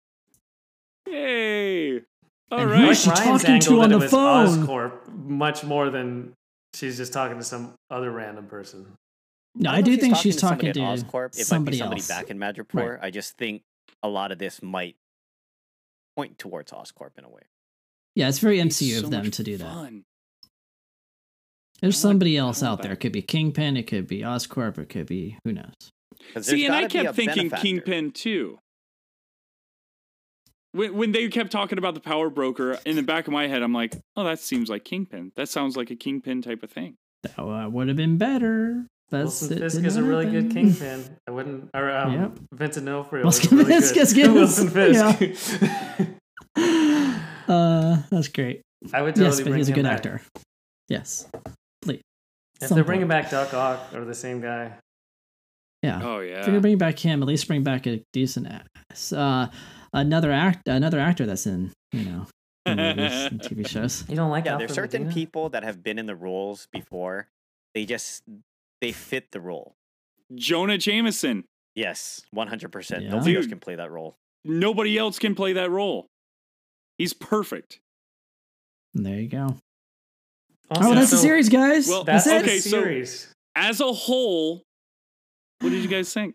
C: Yay! All
G: And
C: right.
G: who is she
F: Ryan's
G: talking to
F: angle
G: on
F: that
G: the
F: it was
G: phone?
F: Oscorp much more than she's just talking to some other random person.
G: No,
H: don't
G: I
H: know
G: do
H: if
G: think she's
H: somebody
G: talking
H: at
G: to
H: Oscorp. It might be
G: somebody
H: somebody
G: else.
H: back in Madripoor. I just think a lot of this might point towards Oscorp in a way.
G: Yeah, it's very
C: It's
G: MCU
C: so
G: of them
C: much
G: to do that.
C: fun.
G: There's
C: I want-
G: somebody
C: I
G: else
C: want
G: out there.
C: that.
G: It could be Kingpin. It could be Oscorp. It could be who knows.
H: 'Cause
C: See,
H: there's
C: and I
H: gotta be a
C: kept thinking
H: benefactor.
C: Kingpin too. When they kept talking about the power broker, in the back of my head, I'm like, oh, that seems like Kingpin. That sounds like a Kingpin type of thing.
G: That would have been better.
F: Wilson
G: It
F: Fisk
G: did
F: is a
G: not
F: really good
G: happen.
F: kingpin. I wouldn't. Or
G: Yep.
F: Vincent D'Onofrio
G: Wilson
F: is really
G: Fisk
F: good.
G: is good.
F: Wilson Fisk.
G: That's great.
F: I would totally
G: Yes, but
F: bring
G: he's a
F: him
G: good
F: back.
G: actor. Yes, please.
F: If
G: Some
F: they're bringing
G: point.
F: back Doc Ock or the same guy,
G: Yeah.
C: Oh
G: If you're
C: yeah.
G: gonna bring back him, at least bring back a decent ass. Another actor that's in in movies and TV shows.
F: you don't like.
H: Yeah, there's
F: Alfred
H: certain
F: Molina?
H: people that have been in the roles before. They fit the role.
C: Jonah Jameson.
H: Yes, 100%.
G: Yeah.
H: Nobody else
C: Dude.
H: can play that role.
C: Nobody else can play that role. He's perfect.
G: And there you go.
F: Also,
G: Oh, that's the
F: so
G: series, guys.
C: Well,
F: That's
G: That's
F: the
C: okay,
G: it.
C: so-
F: series.
C: As a whole, what did you guys think?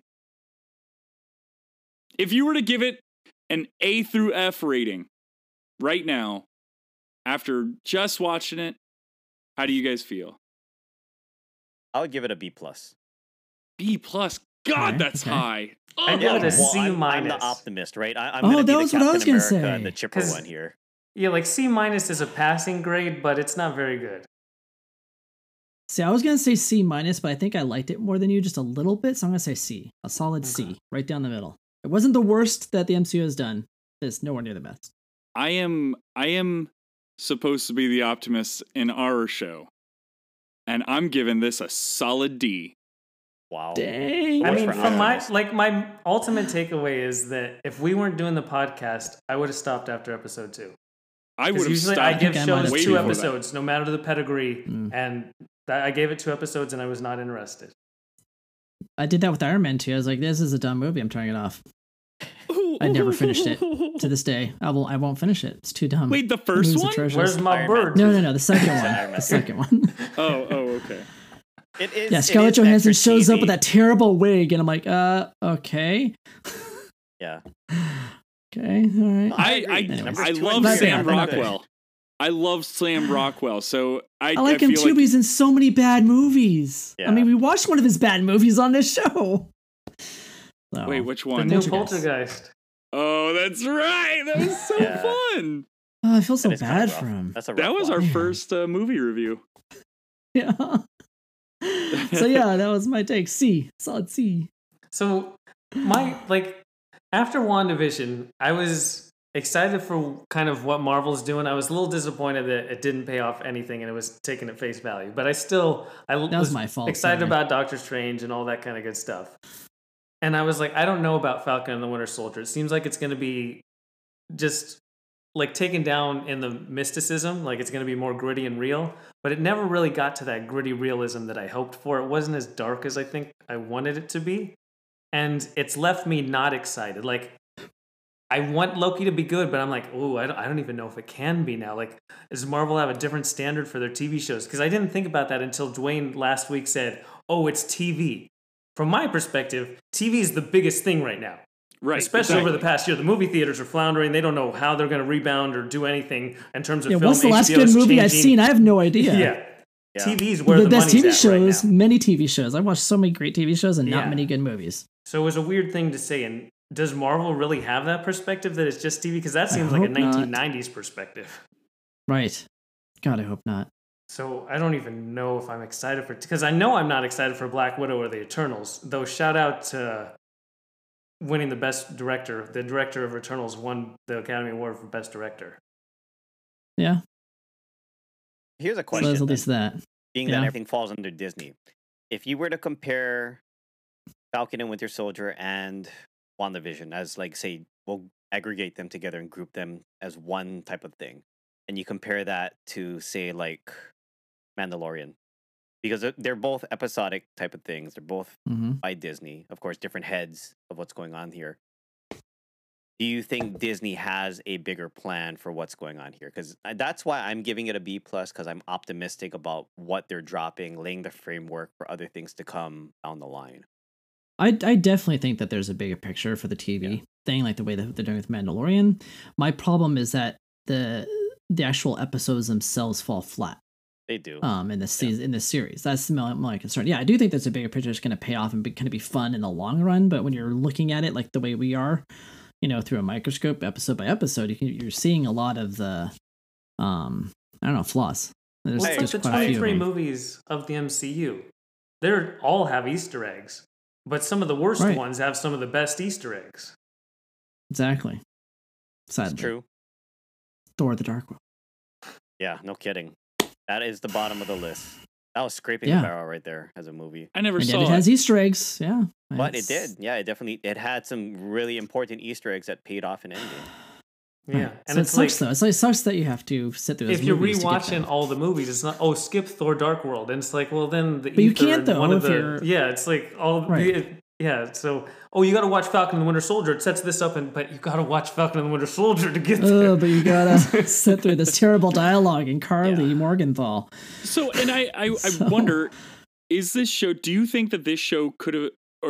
C: If you were to give it an A through F rating right now, after just watching it, how do you guys feel?
H: I would give it a B+.
C: B+. God,
G: Okay,
C: that's
G: okay.
C: high.
F: I give it a
H: Well,
F: C minus.
H: I'm the optimist, right? I'm
G: Oh,
H: gonna be
G: that
H: the
G: was what I was
H: Captain
G: gonna
H: America
G: say.
H: and the chipper
F: 'Cause-
H: one here.
F: Yeah, like C minus is a passing grade, but it's not very good.
G: See, I was gonna say C minus, but I think I liked it more than you just a little bit, so I'm gonna say C, a solid C, right down the middle. It wasn't the worst that the MCU has done. It's nowhere near the best.
C: I am supposed to be the optimist in our show, and I'm giving this a solid D.
H: Wow.
G: Dang.
F: I
H: Much
F: mean,
H: for
F: from
H: optimists.
F: my ultimate takeaway is that if we weren't doing the podcast, I would have stopped after episode 2.
C: I would
F: Because
C: have
F: usually
C: stopped.
F: I give
G: I think I might
F: shows
G: have
F: 2
C: too. Before that.
F: episodes, no matter the pedigree,
G: Mm.
F: and I gave it 2 episodes, and I was not interested.
G: I did that with Iron Man 2. I was like, this is a dumb movie. I'm turning it off. I never finished it. To this day, I won't finish it. It's too dumb.
C: Wait, the
G: The
C: first
G: movie's
C: one?
G: atrocious.
F: Where's my
H: Iron Man.
F: bird?
G: No, the second
H: Iron
G: one.
H: Man.
G: The second one.
C: Oh, okay.
H: It is.
G: Yeah,
H: it
G: Scarlett
H: is
G: Johansson
H: extra
G: shows up
H: cheesy.
G: with that terrible wig, and I'm like, okay.
H: Yeah.
G: Okay, all right.
C: I
H: agree. Numbers
C: I
H: 2
C: love
H: and 3
G: Sam
H: are pretty good.
C: Rockwell. I love Sam Rockwell. So I
G: like him
C: feel
G: too, but he's in so many bad movies.
H: Yeah.
G: I mean, we watched one of his bad movies on this show. So,
C: Wait, which
F: The
C: one?
F: new
G: Poltergeist.
F: Poltergeist.
C: Oh, that's right. That was so
H: Yeah.
C: fun.
G: Oh, I feel so
H: That is kinda
G: bad
H: rough.
G: for him.
H: That's a
C: That
H: rough
C: was
H: one.
C: our
G: Man.
C: first movie review.
G: Yeah. So yeah, that was my take. C, solid C.
F: So after WandaVision, I was excited for kind of what Marvel's doing. I was a little disappointed that it didn't pay off anything and it was taken at face value. But I was
G: my fault,
F: excited
G: sorry.
F: about Doctor Strange and all that kind of good stuff. And I was like, I don't know about Falcon and the Winter Soldier. It seems like it's going to be just like taken down in the mysticism, like it's going to be more gritty and real. But it never really got to that gritty realism that I hoped for. It wasn't as dark as I think I wanted it to be. And it's left me not excited. Like, I want Loki to be good, but I'm like, oh, I don't even know if it can be now. Like, does Marvel have a different standard for their TV shows? Because I didn't think about that until Dwayne last week said, oh, it's TV. From my perspective, TV is the biggest thing right now.
C: Right.
F: Especially over the
C: exactly.
F: past year. The movie theaters are floundering. They don't know how they're going to rebound or do anything in terms of
G: Yeah,
F: film.
G: what's the last
F: HBO
G: good
F: is
G: movie I've
F: changing.
G: seen? I have no idea.
F: Yeah.
H: Yeah.
F: TV's where the
G: best
F: money's
G: TV
F: at
G: shows,
F: right now.
G: many TV shows. I've watched so many great TV shows and not
F: Yeah.
G: many good movies.
F: So it was a weird thing to say. And does Marvel really have that perspective that it's just TV? Because that seems like a
G: hope not.
F: 1990s perspective.
G: Right. God, I hope not.
F: So I don't even know if I'm excited for, because I know I'm not excited for Black Widow or the Eternals. Though shout out to winning the best director. The director of Eternals won the Academy Award for Best Director.
G: Yeah.
H: Here's a
G: So
H: question.
G: there's at
H: then.
G: least that.
H: Being
G: Yeah.
H: that everything falls under Disney, if you were to compare Falcon and Winter Soldier and WandaVision as, like, say, we'll aggregate them together and group them as one type of thing, and you compare that to, say, like Mandalorian, because they're both episodic type of things. They're both
G: hmm
H: by Disney, of course, different heads of what's going on here. Do you think Disney has a bigger plan for what's going on here? Because that's why I'm giving it a B+, because I'm optimistic about what they're dropping, laying the framework for other things to come down the line.
G: I definitely think that there's a bigger picture for the TV thing, like the way that they're doing with Mandalorian. My problem is that the actual episodes themselves fall flat.
H: They do.
G: In this season, in this series, that's my concern. Yeah, I do think there's a bigger picture that's going to pay off and kind of be fun in the long run. But when you're looking at it like the way we are, through a microscope, episode by episode, you're seeing a lot of the, I don't know, flaws. There's,
F: Well, it's
G: there's
F: like the
G: quite a few of
F: 23
G: them.
F: movies of the MCU. They all have Easter eggs, but some of the worst
G: Right.
F: ones have some of the best Easter eggs.
G: Exactly. Sadly,
H: It's true.
G: Thor: The Dark World.
H: Yeah, no kidding. That is the bottom of the list. That was scraping
G: Yeah.
H: the barrel right there as a movie.
C: I never
G: And yet
C: saw
G: it has Easter eggs. Yeah,
H: But it
G: It's-
H: did. Yeah, it had some really important Easter eggs that paid off in Endgame.
F: Yeah,
G: Right.
F: and
G: So
F: it's
G: it
F: like
G: sucks though. It's like it sucks that you have to sit through. Those
F: if you're
G: movies to get
F: rewatching
G: that.
F: all the movies, it's not skip Thor: Dark World, and it's like then the
G: But you
F: ether
G: can't,
F: and
G: though,
F: one of
G: if
F: the
G: you're-
F: it's like all
G: Right.
F: yeah. So you got to watch Falcon and the Winter Soldier. It sets this up, but you got to watch Falcon and the Winter Soldier to get there.
G: But you gotta sit through this terrible dialogue and Carly Morgenthau.
C: So, and I
G: So-
C: wonder, is this show, do you think that this show could have, or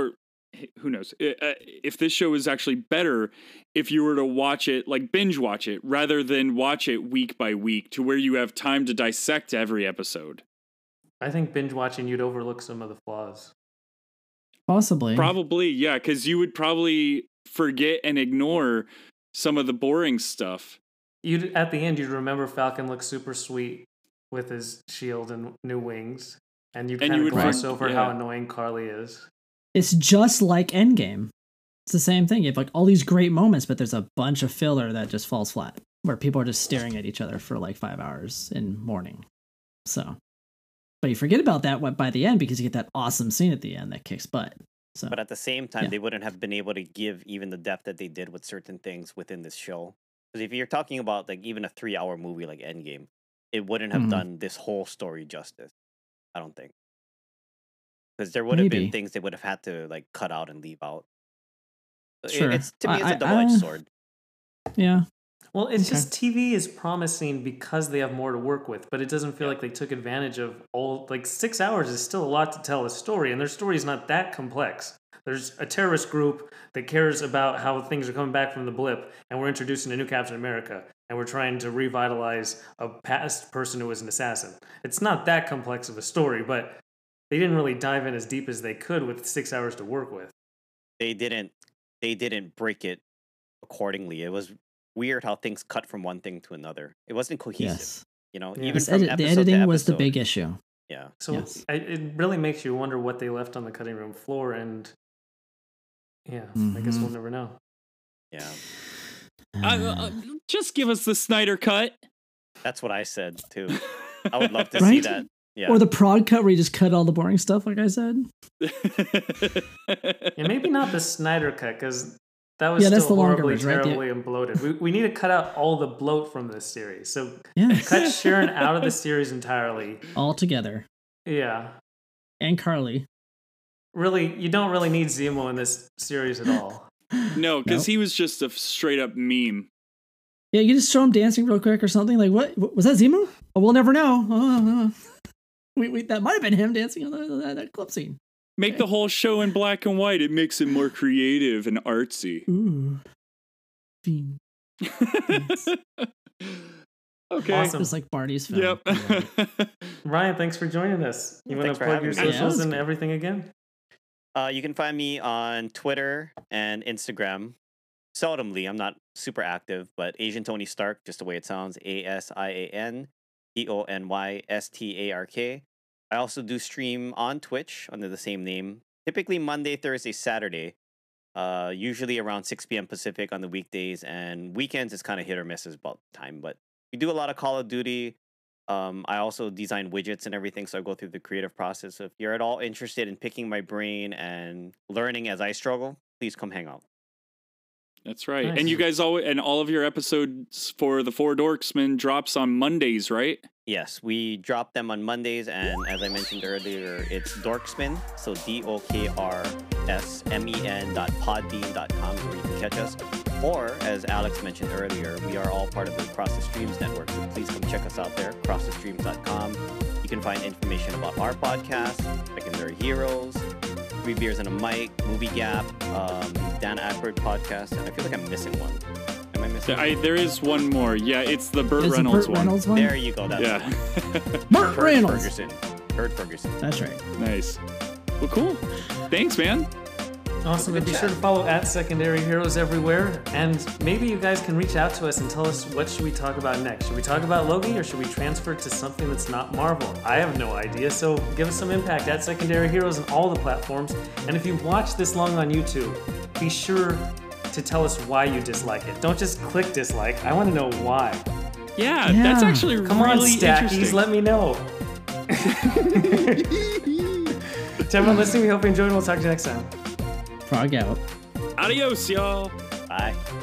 C: who knows if this show is actually better if you were to watch it, like binge watch it, rather than watch it week by week, to where you have time to dissect every episode.
F: I think binge watching, you'd overlook some of the flaws.
G: Possibly.
C: Probably, yeah, because you would probably forget and ignore some of the boring stuff.
F: You'd at the end, you'd remember Falcon looks super sweet with his shield and new wings, and you kind of gloss over how annoying Carly is.
G: It's just like Endgame. It's the same thing. You have like all these great moments, but there's a bunch of filler that just falls flat, where people are just staring at each other for like 5 hours in mourning. So, but you forget about that by the end because you get that awesome scene at the end that kicks butt. So,
H: but at the same time, they wouldn't have been able to give even the depth that they did with certain things within this show. Because if you're talking about like even a 3-hour movie like Endgame, it wouldn't have done this whole story justice. I don't think. Because there would have been things they would have had to like cut out and leave out.
G: Sure.
H: It's to me, it's a double-edged sword.
G: Yeah.
F: Well, it's just TV is promising because they have more to work with, but it doesn't feel like they took advantage of all. Like 6 hours is still a lot to tell a story, and their story is not that complex. There's a terrorist group that cares about how things are coming back from the blip, and we're introducing a new Captain America, and we're trying to revitalize a past person who was an assassin. It's not that complex of a story, but they didn't really dive in as deep as they could with 6 hours to work with.
H: They didn't break it accordingly. It was weird how things cut from one thing to another. It wasn't cohesive.
G: Yes.
H: You know,
F: Yeah.
H: even from
G: the
H: episode
G: editing
H: to
G: was the
H: episode.
G: big issue.
H: Yeah.
F: So it really makes you wonder what they left on the cutting room floor, and I guess we'll never know.
H: Yeah.
C: Just give us the Snyder cut.
H: That's what I said too. I would love to see that. Yeah.
G: Or the prod cut where you just cut all the boring stuff, like I said.
F: And maybe not the Snyder cut, because that was
G: that's
F: still
G: the longer
F: horribly,
G: version, right?
F: terribly and bloated. We need to cut out all the bloat from this series. So
G: Yes.
F: cut Sharon out of the series entirely.
G: All together.
F: Yeah.
G: And Carly.
F: Really, you don't really need Zemo in this series at all.
C: No, because he was just a straight up meme.
G: Yeah, you just show him dancing real quick or something. Like, what? Was that Zemo? Oh, we'll never know. That might have been him dancing on that club scene.
C: Make the whole show in black and white. It makes it more creative and artsy.
G: Ooh. Fiend. Yes.
C: Okay.
F: Awesome.
G: Just like Barney's film.
C: Yep.
F: Ryan, thanks for joining us. You want
H: Thanks
F: to
H: for
F: plug your
H: having me.
F: socials and everything again?
H: You can find me on Twitter and Instagram. Seldomly, I'm not super active, but Asian Tony Stark, just the way it sounds, ASIAN TONYSTARK. I also do stream on Twitch under the same name, typically Monday, Thursday, Saturday, usually around 6 p.m. Pacific on the weekdays, and weekends is kind of hit or miss about time, but we do a lot of Call of Duty. I also design widgets and everything, so I go through the creative process. So if you're at all interested in picking my brain and learning as I struggle, please come hang out.
C: That's right.
F: Nice.
C: And you guys all of your episodes for the Four Dorksmen drops on Mondays, right?
H: Yes, we drop them on Mondays, and as I mentioned earlier, it's Dorksmen, so DOKRSMEN.podbean.com is where you can catch us. Or, as Alex mentioned earlier, we are all part of the Cross the Streams network, so please come check us out there, crossthestreams.com. You can find information about our podcast, Secondary Heroes, 3 Beers and a Mic, Movie Gap, Dan Aykroyd podcast, and I feel like I'm missing one. Am I missing one?
C: There is one more. Yeah, it's the Burt
G: Is it
C: Reynolds
G: Burt
C: one.
G: Reynolds one?
H: There you go. That's
C: Yeah.
G: Burt Reynolds.
H: Ferguson. Burt Ferguson.
G: That's right.
C: Nice. Well, cool. Thanks, man.
F: Awesome. And be sure to follow at Secondary Heroes everywhere. And maybe you guys can reach out to us and tell us what should we talk about next. Should we talk about Loki or should we transfer to something that's not Marvel? I have no idea. So give us some impact at Secondary Heroes on all the platforms. And if you watch this long on YouTube, be sure to tell us why you dislike it. Don't just click dislike. I want to know why.
C: Yeah, that's actually
F: Come on,
C: really
F: Stackies,
C: interesting.
F: let me know. To everyone listening, we hope you enjoyed and we'll talk to you next time.
G: Frog out.
C: Adios, y'all.
H: Bye.